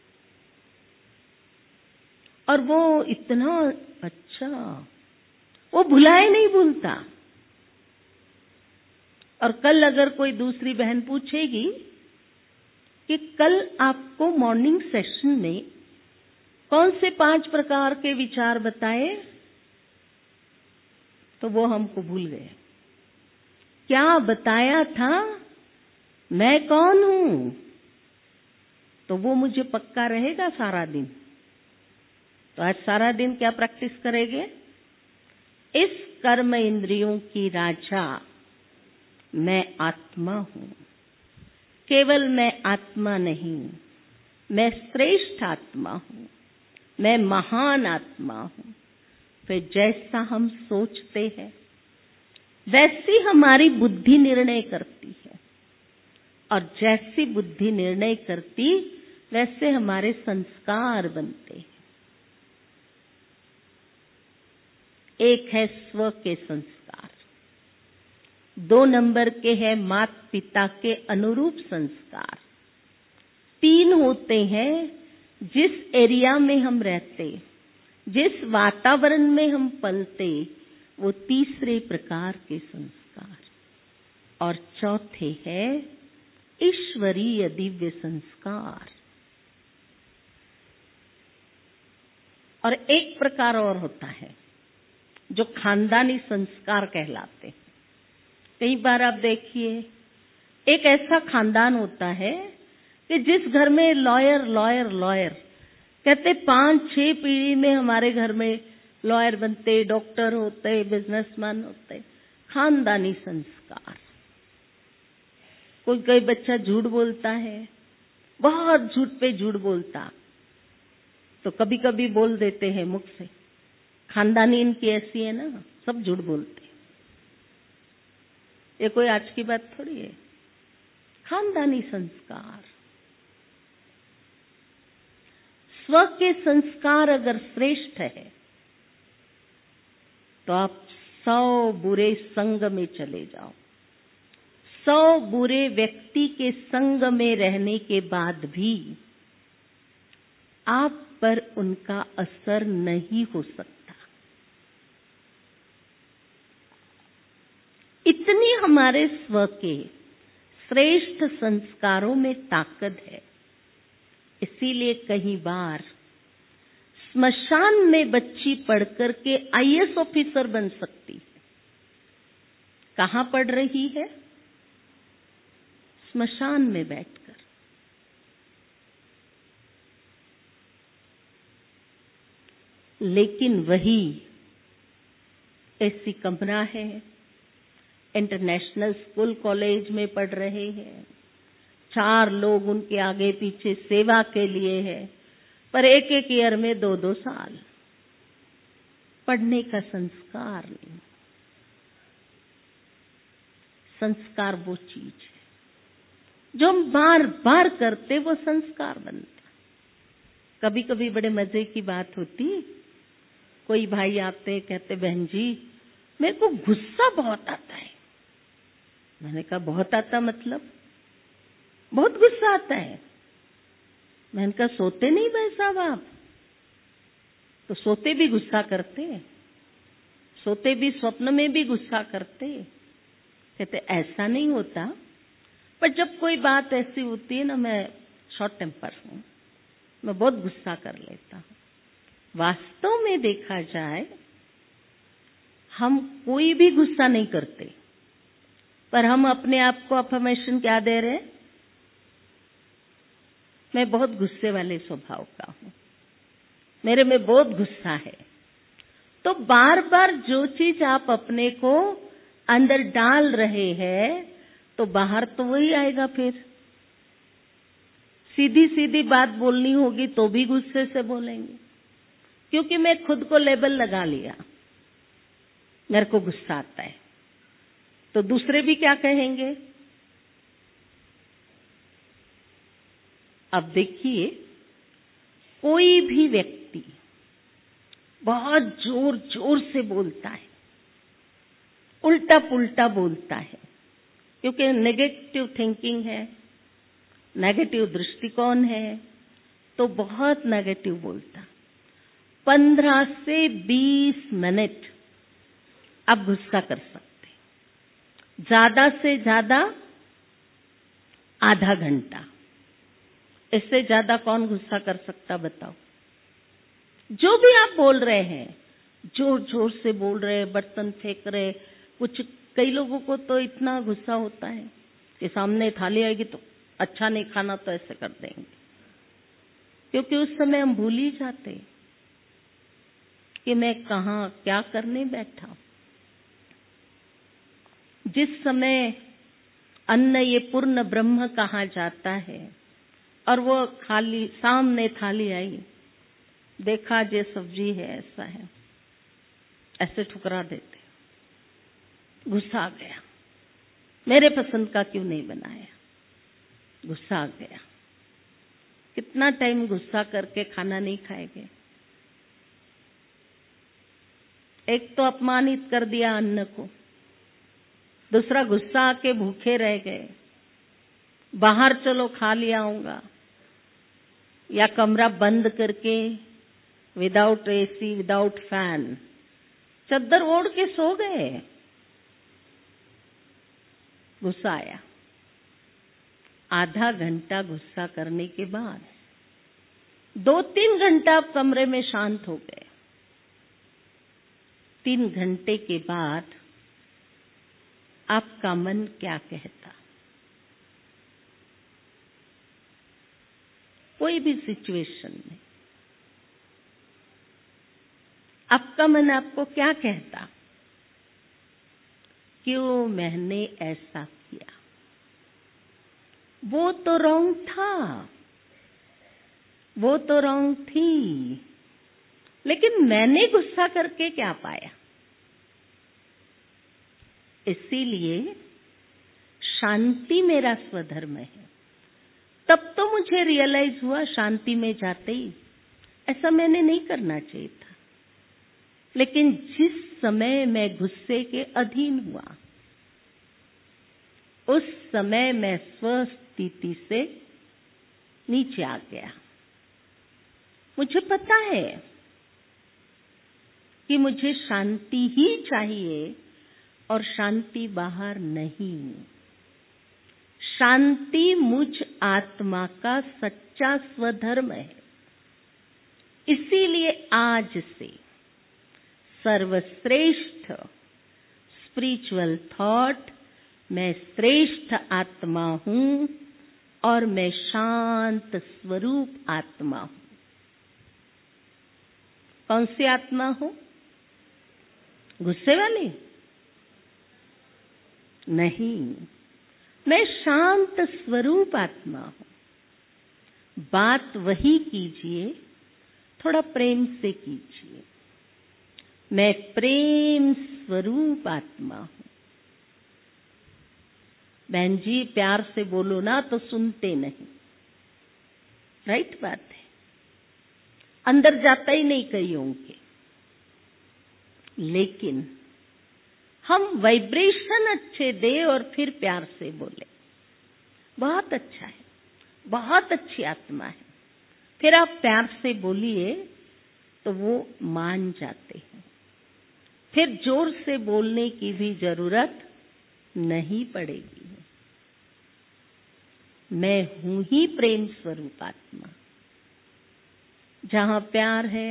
S1: और वो इतना अच्छा, वो भुलाए नहीं भूलता। और कल अगर कोई दूसरी बहन पूछेगी कि कल आपको मॉर्निंग सेशन में कौन से पांच प्रकार के विचार बताए, तो वो हमको भूल गए। क्या बताया था, मैं कौन हूं, तो वो मुझे पक्का रहेगा सारा दिन। तो आज सारा दिन क्या प्रैक्टिस करेंगे? इस कर्म इंद्रियों की राजा मैं आत्मा हूं। केवल मैं आत्मा नहीं, मैं श्रेष्ठ आत्मा हूं, मैं महान आत्मा हूं। फिर जैसा हम सोचते हैं वैसी हमारी बुद्धि निर्णय करती है, और जैसी बुद्धि निर्णय करती वैसे हमारे संस्कार बनते हैं। एक है स्व के संस्कार, दो नंबर के है माता पिता के अनुरूप संस्कार, तीन होते हैं जिस एरिया में हम रहते, जिस वातावरण में हम पलते, वो तीसरे प्रकार के संस्कार, और चौथे है ईश्वरीय दिव्य संस्कार। और एक प्रकार और होता है जो खानदानी संस्कार कहलाते हैं। कई बार आप देखिए, एक ऐसा खानदान होता है कि जिस घर में लॉयर लॉयर लॉयर कहते, पांच छह पीढ़ी में हमारे घर में लॉयर बनते, डॉक्टर होते, बिजनेसमैन होते। खानदानी संस्कार। कोई कोई बच्चा झूठ बोलता है, बहुत झूठ पे झूठ बोलता, तो कभी कभी बोल देते हैं मुख से, खानदानी इनकी ऐसी है ना, सब झूठ बोलते। ये कोई आज की बात थोड़ी है। खानदानी संस्कार। स्व के संस्कार अगर श्रेष्ठ है तो आप सौ बुरे संग में चले जाओ, सौ बुरे व्यक्ति के संग में रहने के बाद भी आप पर उनका असर नहीं हो सकता। इतनी हमारे स्व के श्रेष्ठ संस्कारों में ताकत है। इसीलिए कई बार स्मशान में बच्ची पढ़कर के आईएएस ऑफिसर बन सकती है। कहां पढ़ रही है? स्मशान में बैठकर। लेकिन वही ऐसी कमरा है, इंटरनेशनल स्कूल कॉलेज में पढ़ रहे हैं, चार लोग उनके आगे पीछे सेवा के लिए है, पर एक एक ईयर में दो दो साल पढ़ने का संस्कार नहीं। संस्कार वो चीज है जो हम बार बार करते, वो संस्कार बनता। कभी कभी बड़े मजे की बात होती, कोई भाई आते कहते, बहन जी मेरे को गुस्सा बहुत आता है। मैंने कहा बहुत आता मतलब? बहुत गुस्सा आता है। मैंने कहा सोते नहीं भाई साहब आप? तो सोते भी गुस्सा करते, सोते भी स्वप्न में भी गुस्सा करते। कहते ऐसा नहीं होता, पर जब कोई बात ऐसी होती है ना, मैं शॉर्ट टेम्पर हूं, मैं बहुत गुस्सा कर लेता हूं। वास्तव में देखा जाए हम कोई भी गुस्सा नहीं करते, पर हम अपने आप को अफर्मेशन क्या दे रहे हैं? मैं बहुत गुस्से वाले स्वभाव का हूं, मेरे में बहुत गुस्सा है। तो बार बार जो चीज आप अपने को अंदर डाल रहे हैं, तो बाहर तो वही आएगा। फिर सीधी सीधी बात बोलनी होगी तो भी गुस्से से बोलेंगे, क्योंकि मैं खुद को लेबल लगा लिया, मेरे को गुस्सा आता है। तो दूसरे भी क्या कहेंगे? अब देखिए, कोई भी व्यक्ति बहुत जोर जोर से बोलता है, उल्टा पुल्टा बोलता है, क्योंकि नेगेटिव थिंकिंग है, नेगेटिव दृष्टिकोण है, तो बहुत नेगेटिव बोलता। पंद्रह से बीस मिनट आप गुस्सा कर सकते, ज्यादा से ज्यादा आधा घंटा। इससे ज्यादा कौन गुस्सा कर सकता बताओ? जो भी आप बोल रहे हैं, जोर जोर से बोल रहे, बर्तन फेंक रहे, कुछ कई लोगों को तो इतना गुस्सा होता है कि सामने थाली आएगी तो अच्छा नहीं खाना तो ऐसे कर देंगे, क्योंकि उस समय हम भूल ही जाते कि मैं कहाँ क्या करने बैठा। जिस समय अन्न ये पूर्ण ब्रह्म कहा जाता है और वो खाली सामने थाली आई, देखा जे सब्जी है ऐसा है, ऐसे ठुकरा देते, गुस्सा आ गया, मेरे पसंद का क्यों नहीं बनाया, गुस्सा आ गया। कितना टाइम गुस्सा करके खाना नहीं खाएंगे? एक तो अपमानित कर दिया अन्न को, दूसरा गुस्सा आके भूखे रह गए, बाहर चलो खा लिया आऊंगा, या कमरा बंद करके विदाउट एसी विदाउट फैन चद्दर ओढ़ के सो गए। गुस्सा आया। आधा घंटा गुस्सा करने के बाद दो तीन घंटा आप कमरे में शांत हो गए। तीन घंटे के बाद आपका मन क्या कहता? कोई भी सिचुएशन में आपका मन आपको क्या कहता? क्यों मैंने ऐसा किया? वो तो रॉन्ग था, वो तो रॉन्ग थी, लेकिन मैंने गुस्सा करके क्या पाया? इसीलिए शांति मेरा स्वधर्म है। तब तो मुझे रियलाइज हुआ शांति में जाते ही, ऐसा मैंने नहीं करना चाहिए था। लेकिन जिस समय मैं गुस्से के अधीन हुआ, उस समय मैं स्वस्थिति से नीचे आ गया। मुझे पता है कि मुझे शांति ही चाहिए और शांति बाहर नहीं। शांति मुझ आत्मा का सच्चा स्वधर्म है। इसीलिए आज से सर्वश्रेष्ठ स्पिरिचुअल थॉट, मैं श्रेष्ठ आत्मा हूं और मैं शांत स्वरूप आत्मा हूं। कौन सी आत्मा हो? गुस्से वाली नहीं, मैं शांत स्वरूप आत्मा हूं। बात वही कीजिए, थोड़ा प्रेम से कीजिए। मैं प्रेम स्वरूप आत्मा हूं। बहन जी प्यार से बोलो ना तो सुनते नहीं, राइट बात है, अंदर जाता ही नहीं कईयों के। लेकिन हम वाइब्रेशन अच्छे दे और फिर प्यार से बोले, बहुत अच्छा है, बहुत अच्छी आत्मा है, फिर आप प्यार से बोलिए तो वो मान जाते हैं। फिर जोर से बोलने की भी जरूरत नहीं पड़ेगी। मैं हूं ही प्रेम स्वरूप आत्मा। जहां प्यार है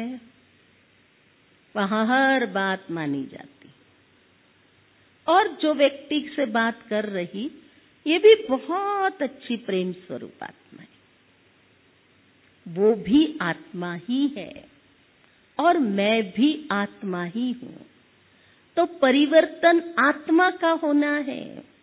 S1: वहां हर बात मानी जाती। और जो व्यक्ति से बात कर रही, ये भी बहुत अच्छी प्रेम स्वरूप आत्मा है, वो भी आत्मा ही है और मैं भी आत्मा ही हूं। तो परिवर्तन आत्मा का होना है,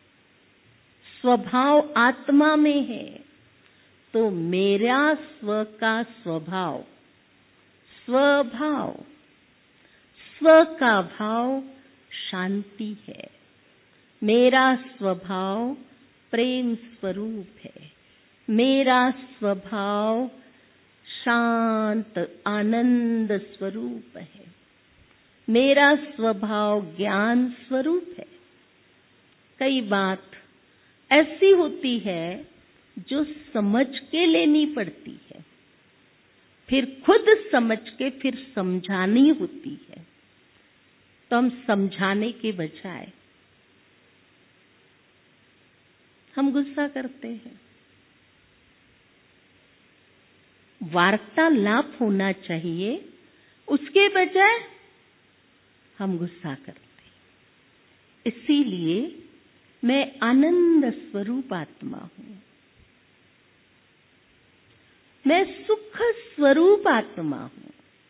S1: स्वभाव आत्मा में है। तो मेरा स्व का स्वभाव, स्वभाव, स्व का भाव शांति है। मेरा स्वभाव प्रेम स्वरूप है। मेरा स्वभाव शांत आनंद स्वरूप है। मेरा स्वभाव ज्ञान स्वरूप है। कई बात ऐसी होती है जो समझ के लेनी पड़ती है, फिर खुद समझ के फिर समझानी होती है। तो हम समझाने के बजाय हम गुस्सा करते हैं। वार्तालाप होना चाहिए, उसके बजाय हम गुस्सा करते हैं। इसीलिए मैं आनंद स्वरूप आत्मा हूं, मैं सुख स्वरूप आत्मा हूं।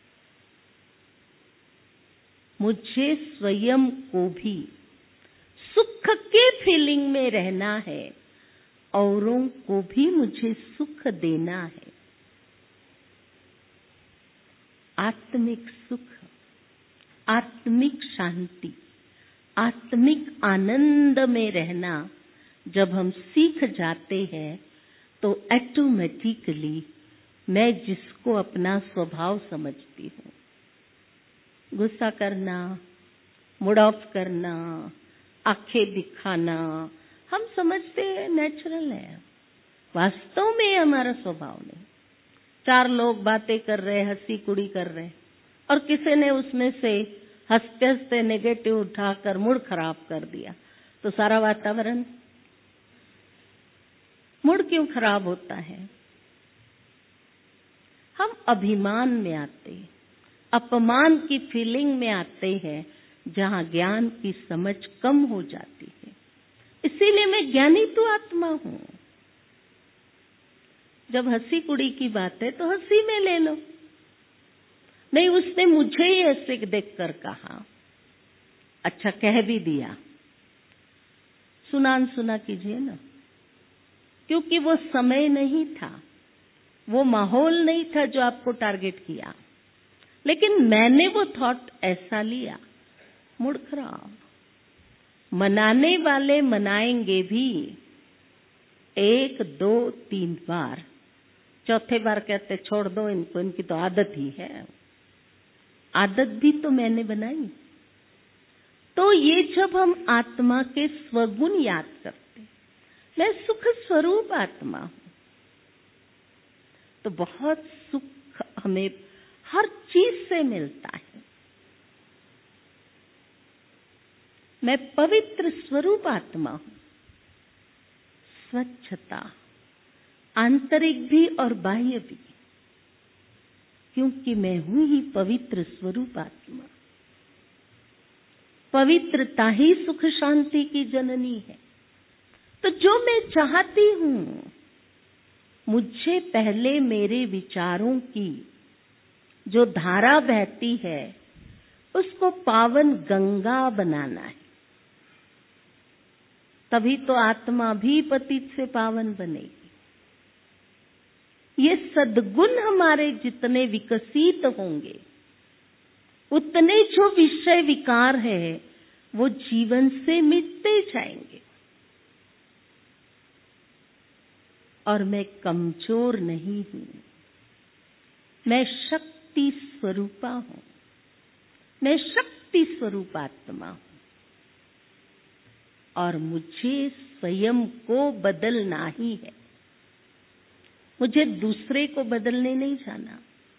S1: मुझे स्वयं को भी सुख के फीलिंग में रहना है, औरों को भी मुझे सुख देना है। आत्मिक सुख, आत्मिक शांति, आत्मिक आनंद में रहना जब हम सीख जाते हैं तो ऑटोमेटिकली मैं जिसको अपना स्वभाव समझती हूँ, गुस्सा करना, मूड ऑफ करना, आंखें दिखाना, हम समझते हैं नेचुरल है, वास्तव में हमारा स्वभाव नहीं। चार लोग बातें कर रहे, हंसी कुड़ी कर रहे, और किसी ने उसमें से हंसते हंसते नेगेटिव उठाकर मूड खराब कर दिया, तो सारा वातावरण, मूड क्यों खराब होता है? हम अभिमान में आते हैं, अपमान की फीलिंग में आते हैं, जहां ज्ञान की समझ कम हो जाती है। इसीलिए मैं ज्ञानी तो आत्मा हूं। जब हंसी कुड़ी की बात है तो हंसी में ले लो। नहीं, उसने मुझे ही ऐसे देखकर कहा, अच्छा कह भी दिया, सुना सुना कीजिए ना, क्योंकि वो समय नहीं था, वो माहौल नहीं था जो आपको टारगेट किया, लेकिन मैंने वो थॉट ऐसा लिया, मूड खराब। मनाने वाले मनाएंगे भी एक दो तीन बार, चौथे बार कहते छोड़ दो इनको, इनकी तो आदत ही है। आदत भी तो मैंने बनाई। तो ये जब हम आत्मा के स्वगुण याद करते, मैं सुख स्वरूप आत्मा हूं, तो बहुत सुख हमें हर चीज से मिलता है। मैं पवित्र स्वरूप आत्मा हूं। स्वच्छता, आंतरिक भी और बाह्य भी, क्योंकि मैं हूं ही पवित्र स्वरूप आत्मा। पवित्रता ही सुख शांति की जननी है। तो जो मैं चाहती हूं, मुझे पहले मेरे विचारों की जो धारा बहती है उसको पावन गंगा बनाना है, तभी तो आत्मा भी पतित से पावन बनेगी। ये सद्गुण हमारे जितने विकसित होंगे, उतने जो विषय विकार है वो जीवन से मिटते जाएंगे। और मैं कमजोर नहीं हूं, मैं शक्ति स्वरूपा हूं, मैं शक्ति स्वरूप आत्मा हूं। और मुझे स्वयं को बदलना ही है, मुझे दूसरे को बदलने नहीं जाना।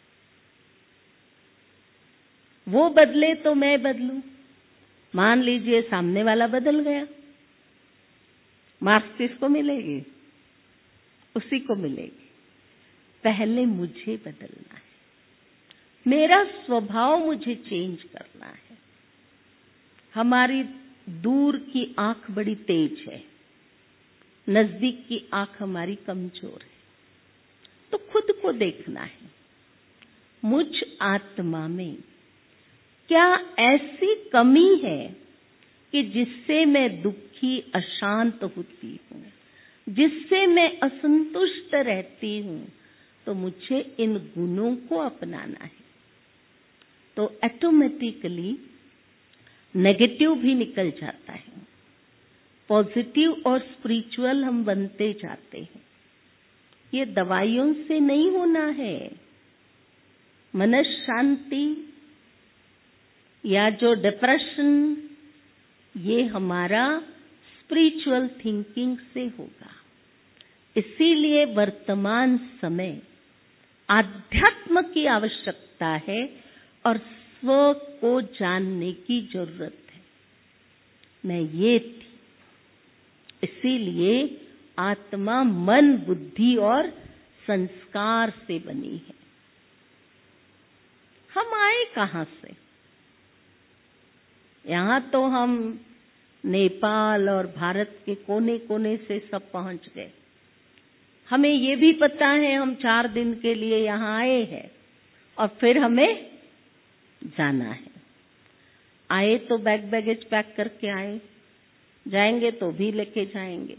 S1: वो बदले तो मैं बदलूं। मान लीजिए सामने वाला बदल गया, मार्क्स किसको मिलेगी? उसी को मिलेगी। पहले मुझे बदलना है, मेरा स्वभाव मुझे चेंज करना है। हमारी दूर की आंख बड़ी तेज है, नजदीक की आंख हमारी कमजोर है। तो खुद को देखना है, मुझ आत्मा में क्या ऐसी कमी है कि जिससे मैं दुखी अशांत होती हूँ, जिससे मैं असंतुष्ट रहती हूँ, तो मुझे इन गुणों को अपनाना है। तो ऑटोमेटिकली नेगेटिव भी निकल जाता है, पॉजिटिव और स्पिरिचुअल हम बनते जाते हैं। ये दवाइयों से नहीं होना है। मन शांति या जो डिप्रेशन, ये हमारा स्पिरिचुअल थिंकिंग से होगा। इसीलिए वर्तमान समय आध्यात्म की आवश्यकता है और स्व को जानने की जरूरत है। मैं ये थी, इसीलिए आत्मा मन, बुद्धि और संस्कार से बनी है। हम आए कहाँ से? यहाँ तो हम नेपाल और भारत के कोने कोने से सब पहुंच गए। हमें ये भी पता है हम चार दिन के लिए यहाँ आए हैं और फिर हमें जाना है। आए तो बैग बैगेज पैक करके आए, जाएंगे तो भी लेके जाएंगे।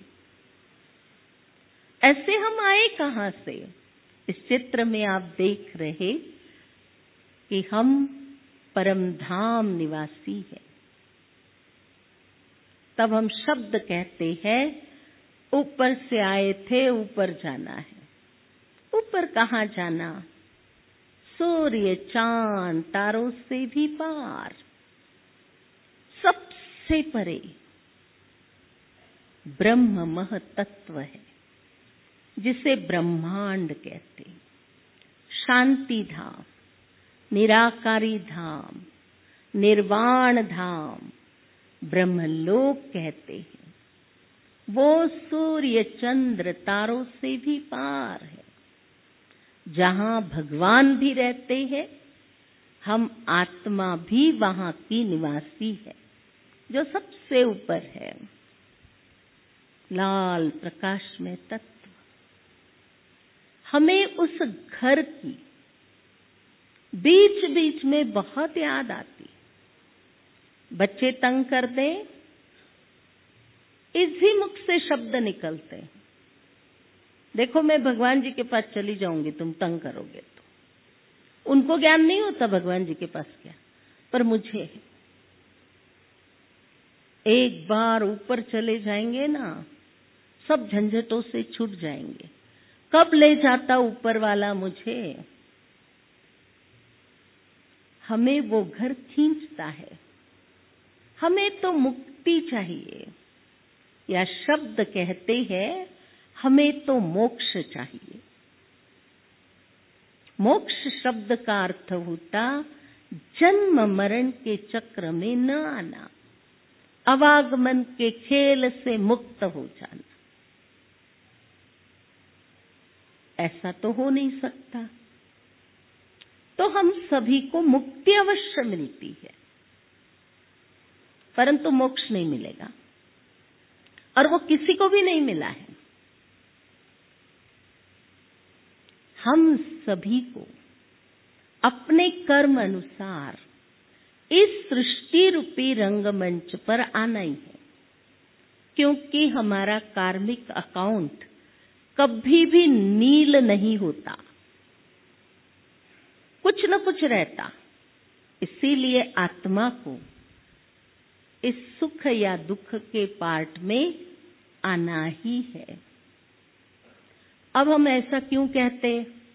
S1: ऐसे हम आए कहाँ से? इस चित्र में आप देख रहे कि हम परमधाम निवासी हैं। तब हम शब्द कहते हैं ऊपर से आए थे, ऊपर जाना है। ऊपर कहाँ जाना? सूर्य, चांद, तारों से भी पार, सबसे परे ब्रह्म महतत्व है, जिसे ब्रह्मांड कहते हैं। शांति धाम, निराकारी धाम, निर्वाण धाम, ब्रह्मलोक कहते हैं। वो सूर्य, चंद्र, तारों से भी पार है, जहां भगवान भी रहते हैं। हम आत्मा भी वहां की निवासी है, जो सबसे ऊपर है। लाल प्रकाश में तत्व। हमें उस घर की बीच बीच में बहुत याद आती। बच्चे तंग कर दें, इसी मुख से शब्द निकलते हैं, देखो मैं भगवान जी के पास चली जाऊंगी, तुम तंग करोगे तो। उनको ज्ञान नहीं होता भगवान जी के पास क्या, पर मुझे है। एक बार ऊपर चले जाएंगे ना, सब झंझटों से छूट जाएंगे। कब ले जाता ऊपर वाला मुझे? हमें वो घर खींचता है। हमें तो मुक्ति चाहिए, या शब्द कहते हैं हमें तो मोक्ष चाहिए। मोक्ष शब्द का अर्थ होता जन्म मरण के चक्र में न आना, अवागमन के खेल से मुक्त हो जाना। ऐसा तो हो नहीं सकता। तो हम सभी को मुक्ति अवश्य मिलती है, परंतु मोक्ष नहीं मिलेगा, और वो किसी को भी नहीं मिला है। हम सभी को अपने कर्म अनुसार इस सृष्टि रूपी रंगमंच पर आना ही है, क्योंकि हमारा कार्मिक अकाउंट कभी भी नील नहीं होता, कुछ न कुछ रहता। इसीलिए आत्मा को इस सुख या दुख के पार्ट में आना ही है। अब हम ऐसा क्यों कहते?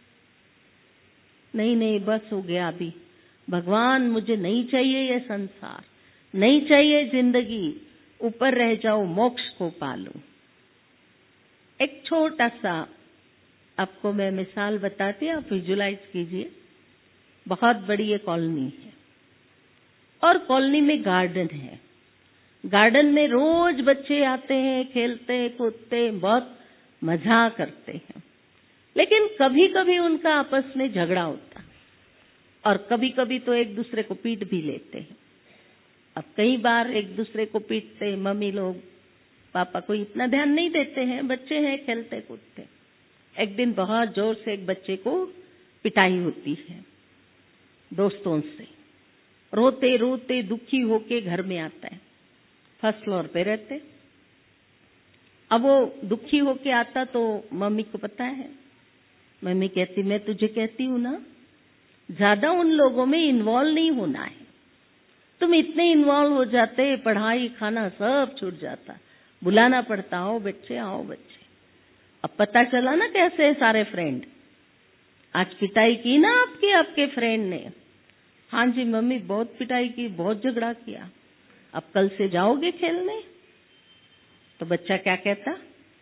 S1: नहीं नहीं बस हो गया, अभी भगवान मुझे नहीं चाहिए ये संसार, नहीं चाहिए जिंदगी, ऊपर रह जाओ, मोक्ष को पालो। एक छोटा सा आपको मैं मिसाल बताती हूँ, आप विजुलाइज कीजिए। बहुत बड़ी ये कॉलोनी है और कॉलोनी में गार्डन है। गार्डन में रोज बच्चे आते हैं, खेलते हैं, कूदते हैं, बहुत मजा करते हैं। लेकिन कभी कभी उनका आपस में झगड़ा होता, और कभी कभी तो एक दूसरे को पीट भी लेते हैं। अब कई बार एक दूसरे को पीटते हैं, मम्मी लोग, पापा को इतना ध्यान नहीं देते हैं, बच्चे हैं, खेलते कूदते। एक दिन बहुत जोर से एक बच्चे को पिटाई होती है दोस्तों से। रोते रोते दुखी होके घर में आता है, फर्स्ट फ्लोर पे रहते। अब वो दुखी होके आता तो मम्मी को पता है, मम्मी कहती मैं तुझे कहती हूँ ना, ज्यादा उन लोगों में इन्वॉल्व नहीं होना है। तुम इतने इन्वॉल्व हो जाते, पढ़ाई खाना सब छूट जाता, बुलाना पड़ता, आओ बच्चे आओ बच्चे। अब पता चला ना कैसे है सारे फ्रेंड। आज पिटाई की ना आपकी आपके फ्रेंड ने? हाँ जी मम्मी बहुत पिटाई की, बहुत झगड़ा किया। अब कल से जाओगे खेलने? तो बच्चा क्या कहता?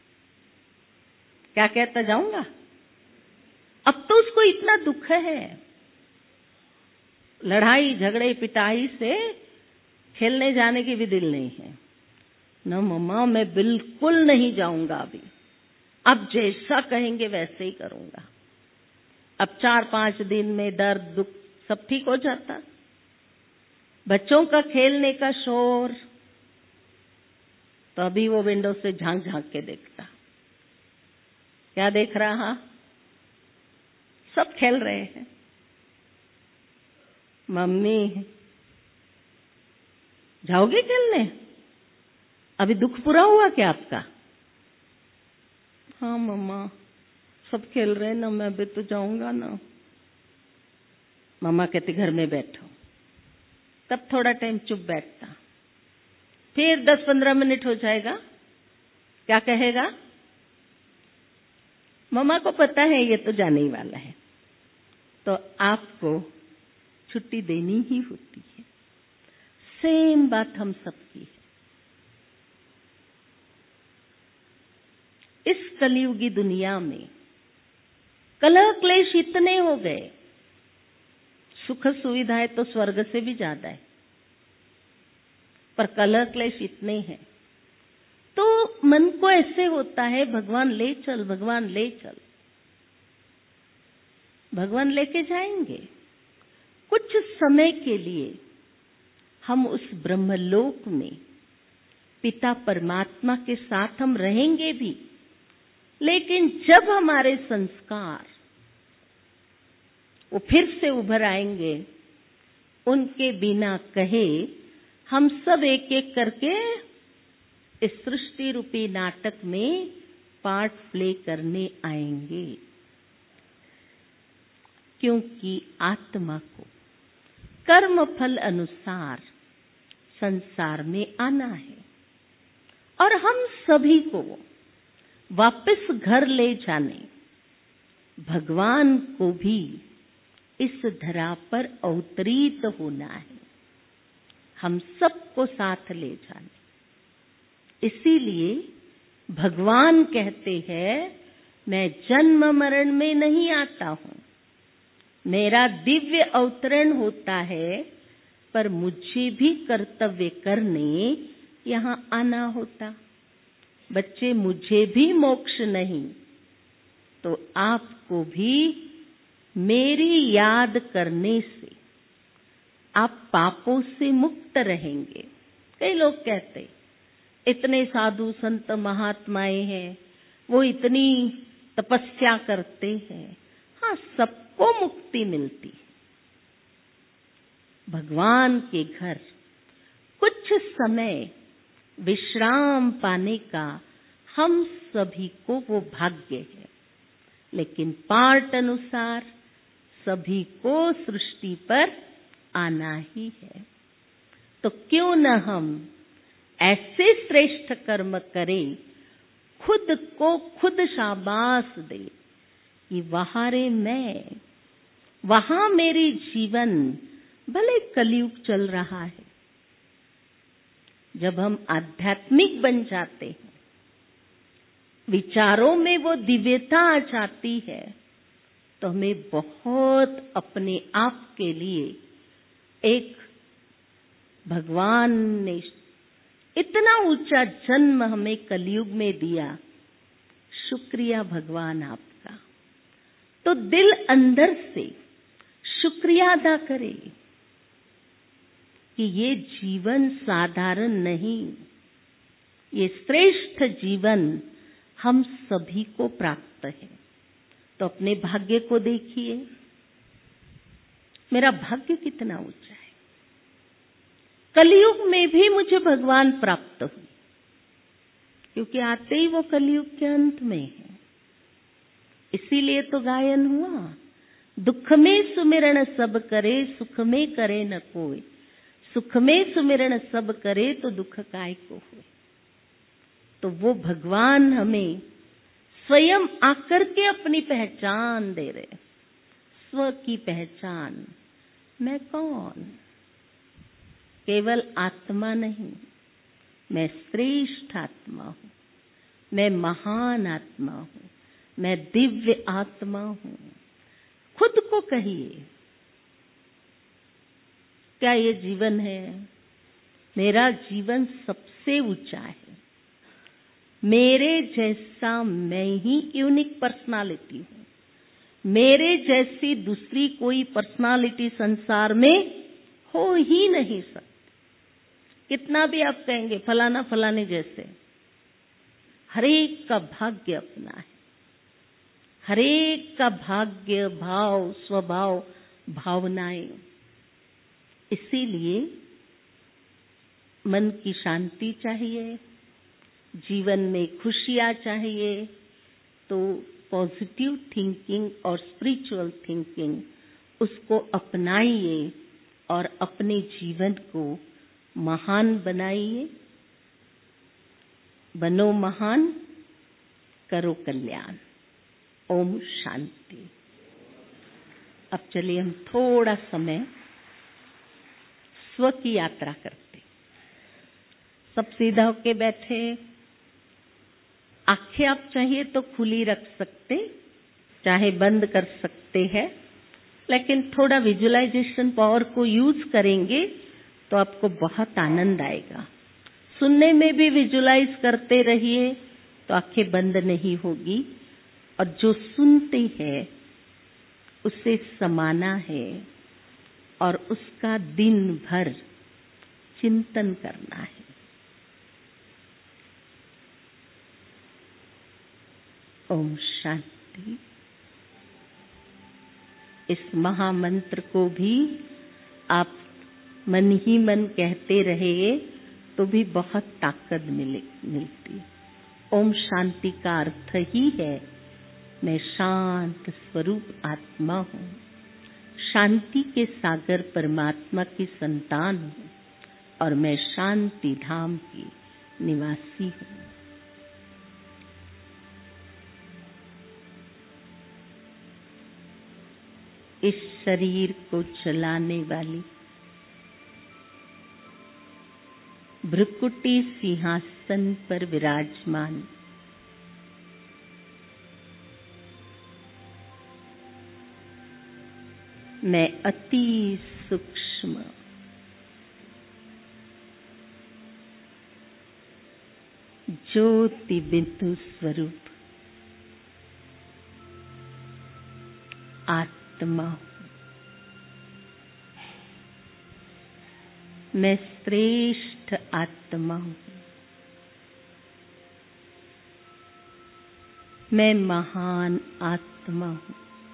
S1: क्या कहता? जाऊंगा। अब तो उसको इतना दुख है, लड़ाई झगड़े पिटाई से खेलने जाने की भी दिल नहीं है। न मम्मा मैं बिल्कुल नहीं जाऊंगा अभी, अब जैसा कहेंगे वैसे ही करूंगा। अब चार पांच दिन में दर्द दुख सब ठीक हो जाता। बच्चों का खेलने का शोर, तो अभी वो विंडो से झांक झांक के देखता, क्या देख रहा? सब खेल रहे हैं। मम्मी जाओगे खेलने? अभी दुख पूरा हुआ क्या आपका? हाँ मम्मा, सब खेल रहे हैं ना, मैं भी तो जाऊंगा ना। मम्मा कहती घर में बैठो। तब थोड़ा टाइम चुप बैठता, फिर दस पंद्रह मिनट हो जाएगा, क्या कहेगा? मम्मा को पता है ये तो जाने ही वाला है, तो आपको छुट्टी देनी ही होती है। सेम बात हम सबकी है। इस कलयुगी दुनिया में कलह क्लेश इतने हो गए, सुख सुविधाएं तो स्वर्ग से भी ज्यादा है, पर कलह क्लेश इतने हैं, तो मन को ऐसे होता है भगवान ले चल, भगवान ले चल। भगवान लेके जाएंगे। कुछ समय के लिए हम उस ब्रह्मलोक में पिता परमात्मा के साथ हम रहेंगे भी, लेकिन जब हमारे संस्कार वो फिर से उभर आएंगे, उनके बिना कहे हम सब एक एक करके इस सृष्टि रूपी नाटक में पार्ट प्ले करने आएंगे, क्योंकि आत्मा को कर्म फल अनुसार संसार में आना है और हम सभी को वापस घर ले जाने भगवान को भी इस धरा पर अवतरित होना है, हम सबको साथ ले जाने। इसीलिए भगवान कहते हैं मैं जन्म मरण में नहीं आता हूं, मेरा दिव्य अवतरण होता है, पर मुझे भी कर्तव्य करने यहां आना होता। बच्चे मुझे भी मोक्ष नहीं, तो आपको भी मेरी याद करने से आप पापों से मुक्त रहेंगे। कई लोग कहते इतने साधु संत महात्माएं हैं, वो इतनी तपस्या करते हैं। हाँ, सबको मुक्ति मिलती है। भगवान के घर कुछ समय विश्राम पाने का हम सभी को वो भाग्य है, लेकिन पार्ट अनुसार सभी को सृष्टि पर आना ही है। तो क्यों न हम ऐसे श्रेष्ठ कर्म करें, खुद को खुद शाबाश दे कि वहां रे मैं, वहां मेरी जीवन, भले कलयुग चल रहा है। जब हम आध्यात्मिक बन जाते हैं, विचारों में वो दिव्यता आ जाती है, तो हमें बहुत अपने आप के लिए एक भगवान ने इतना ऊंचा जन्म हमें कलयुग में दिया, शुक्रिया भगवान आपका। तो दिल अंदर से शुक्रिया अदा करें कि ये जीवन साधारण नहीं, ये श्रेष्ठ जीवन हम सभी को प्राप्त है। तो अपने भाग्य को देखिए, मेरा भाग्य कितना ऊंचा है। कलयुग में भी मुझे भगवान प्राप्त हुए, क्योंकि आते ही वो कलयुग के अंत में है। इसीलिए तो गायन हुआ, दुख में सुमिरन सब करे, सुख में करे न कोई। सुख में सुमिरन सब करे, तो दुख काय को होए। तो वो भगवान हमें स्वयं आकर के अपनी पहचान दे रहे, स्व की पहचान। मैं कौन? केवल आत्मा नहीं, मैं श्रेष्ठ आत्मा हूं, मैं महान आत्मा हूं, मैं दिव्य आत्मा हूं। खुद को कहिए, क्या ये जीवन है? मेरा जीवन सबसे ऊंचा है। मेरे जैसा मैं ही यूनिक पर्सनालिटी हूँ। मेरे जैसी दूसरी कोई पर्सनालिटी संसार में हो ही नहीं सकती। कितना भी आप कहेंगे फलाना फलाने जैसे, हरेक का भाग्य अपना है। हरेक का भाग्य, भाव, स्वभाव, भावनाएं। इसीलिए मन की शांति चाहिए, जीवन में खुशियाँ चाहिए, तो पॉजिटिव थिंकिंग और स्पिरिचुअल थिंकिंग उसको अपनाइए और अपने जीवन को महान बनाइए। बनो महान, करो कल्याण। ओम शांति। अब चलिए हम थोड़ा समय स्व की यात्रा करते। सब सीधा होके बैठे, आंखें आप चाहिए तो खुली रख सकते, चाहे बंद कर सकते हैं, लेकिन थोड़ा विजुअलाइजेशन पावर को यूज करेंगे तो आपको बहुत आनंद आएगा। सुनने में भी विजुअलाइज करते रहिए तो आंखें बंद नहीं होगी, और जो सुनते हैं उसे समाना है और उसका दिन भर चिंतन करना है। ओम शांति। इस महामंत्र को भी आप मन ही मन कहते रहे तो भी बहुत ताकत मिले मिलती है। ओम शांति का अर्थ ही है मैं शांत स्वरूप आत्मा हूँ, शांति के सागर परमात्मा की संतान हूँ और मैं शांति धाम की निवासी हूँ। इस शरीर को चलाने वाली भृकुटी सिंहासन पर विराजमान मैं अति सूक्ष्म ज्योति बिंदु स्वरूप आत्मा हूँ। मैं श्रेष्ठ आत्मा हूँ। मैं महान आत्मा हूँ।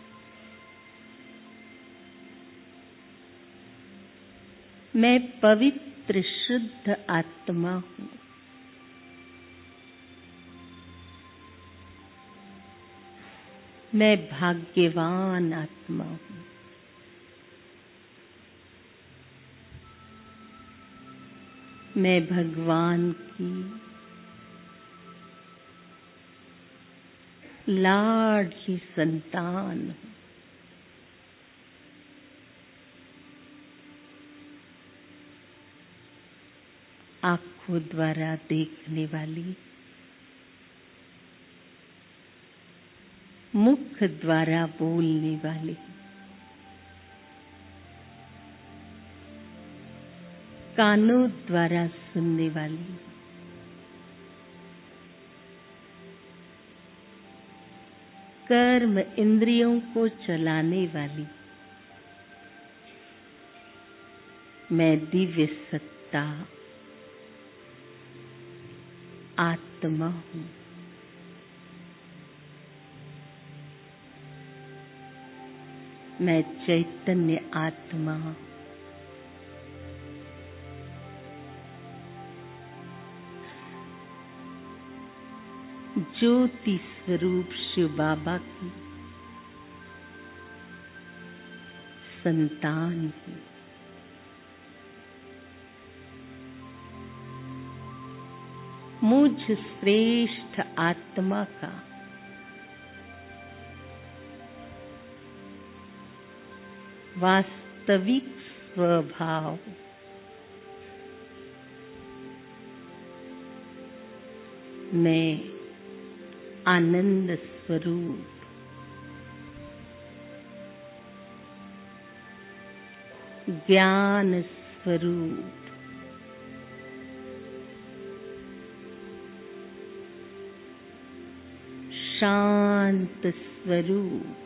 S1: मैं पवित्र शुद्ध आत्मा हूँ। मैं भाग्यवान आत्मा हूँ। मैं भगवान की लाडली संतान हूँ। आँखों द्वारा देखने वाली, मुख द्वारा बोलने वाली, कानों द्वारा सुनने वाली, कर्म इंद्रियों को चलाने वाली मैं दिव्य सत्ता आत्मा हूँ। मैं चैतन्य आत्मा ज्योति स्वरूप शिव बाबा की संतान हूँ। मुझ श्रेष्ठ आत्मा का वास्तविक स्वभाव मैं आनंद स्वरूप ज्ञान स्वरूप शांत स्वरूप,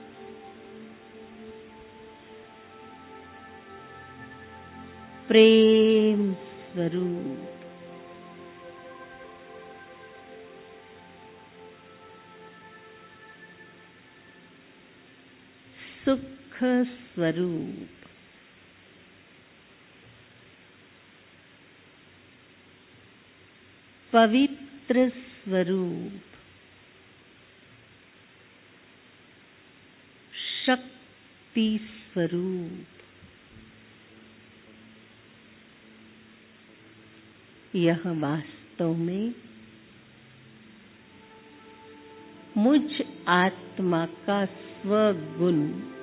S1: प्रेम स्वरूप, सुख स्वरूप, पवित्र स्वरूप, शक्ति स्वरूप। यह वास्तव में मुझ आत्मा का स्वगुण,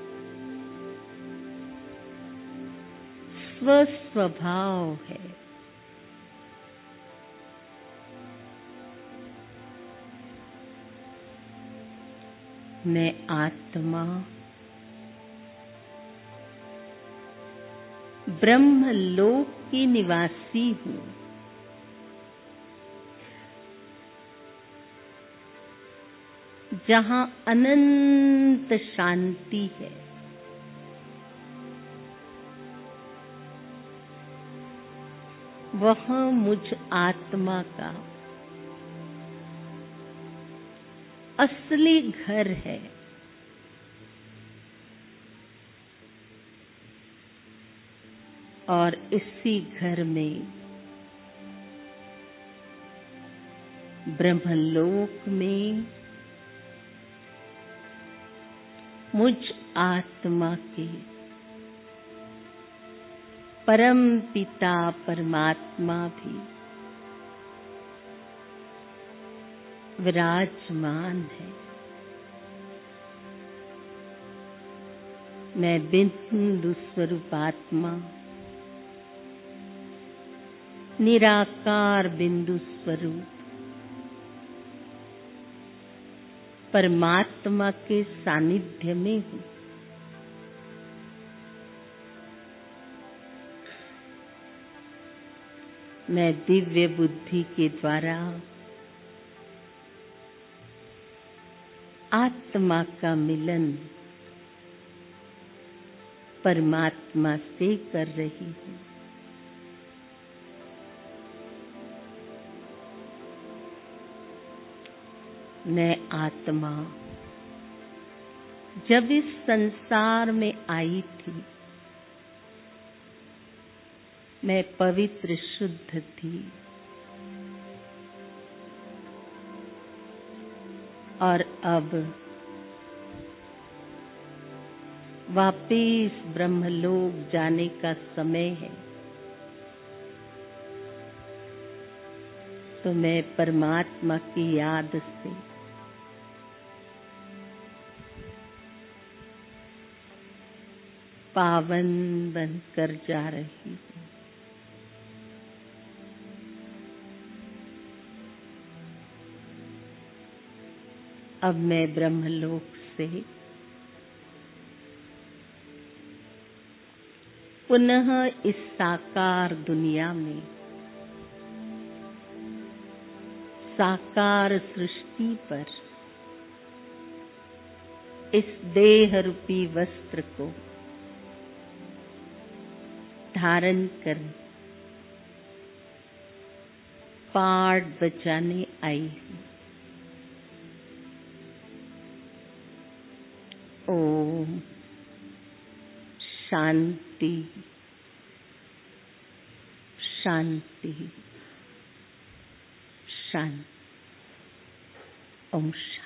S1: स्वस्वभाव है। मैं आत्मा ब्रह्मलोक की निवासी हूँ। जहाँ अनंत शांति है। वह मुझ आत्मा का असली घर है। और इसी घर में, ब्रह्मलोक में, मुझ आत्मा के परम पिता परमात्मा भी विराजमान है। मैं बिंदु स्वरूपात्मा, निराकार बिंदु स्वरूप परमात्मा के सानिध्य में हूँ। मैं दिव्य बुद्धि के द्वारा आत्मा का मिलन परमात्मा से कर रही हूँ। मैं आत्मा जब इस संसार में आई थी, मैं पवित्र शुद्ध थी। और अब वापिस ब्रह्मलोक जाने का समय है। तो मैं परमात्मा की याद से पावन बनकर जा रही हूँ। अब मैं ब्रह्मलोक से पुनः इस साकार दुनिया में, साकार सृष्टि पर इस देह रूपी वस्त्र को धारण कर पाठ बजाने आई हूँ। ओम शांति शांति शांति। ओम शांति।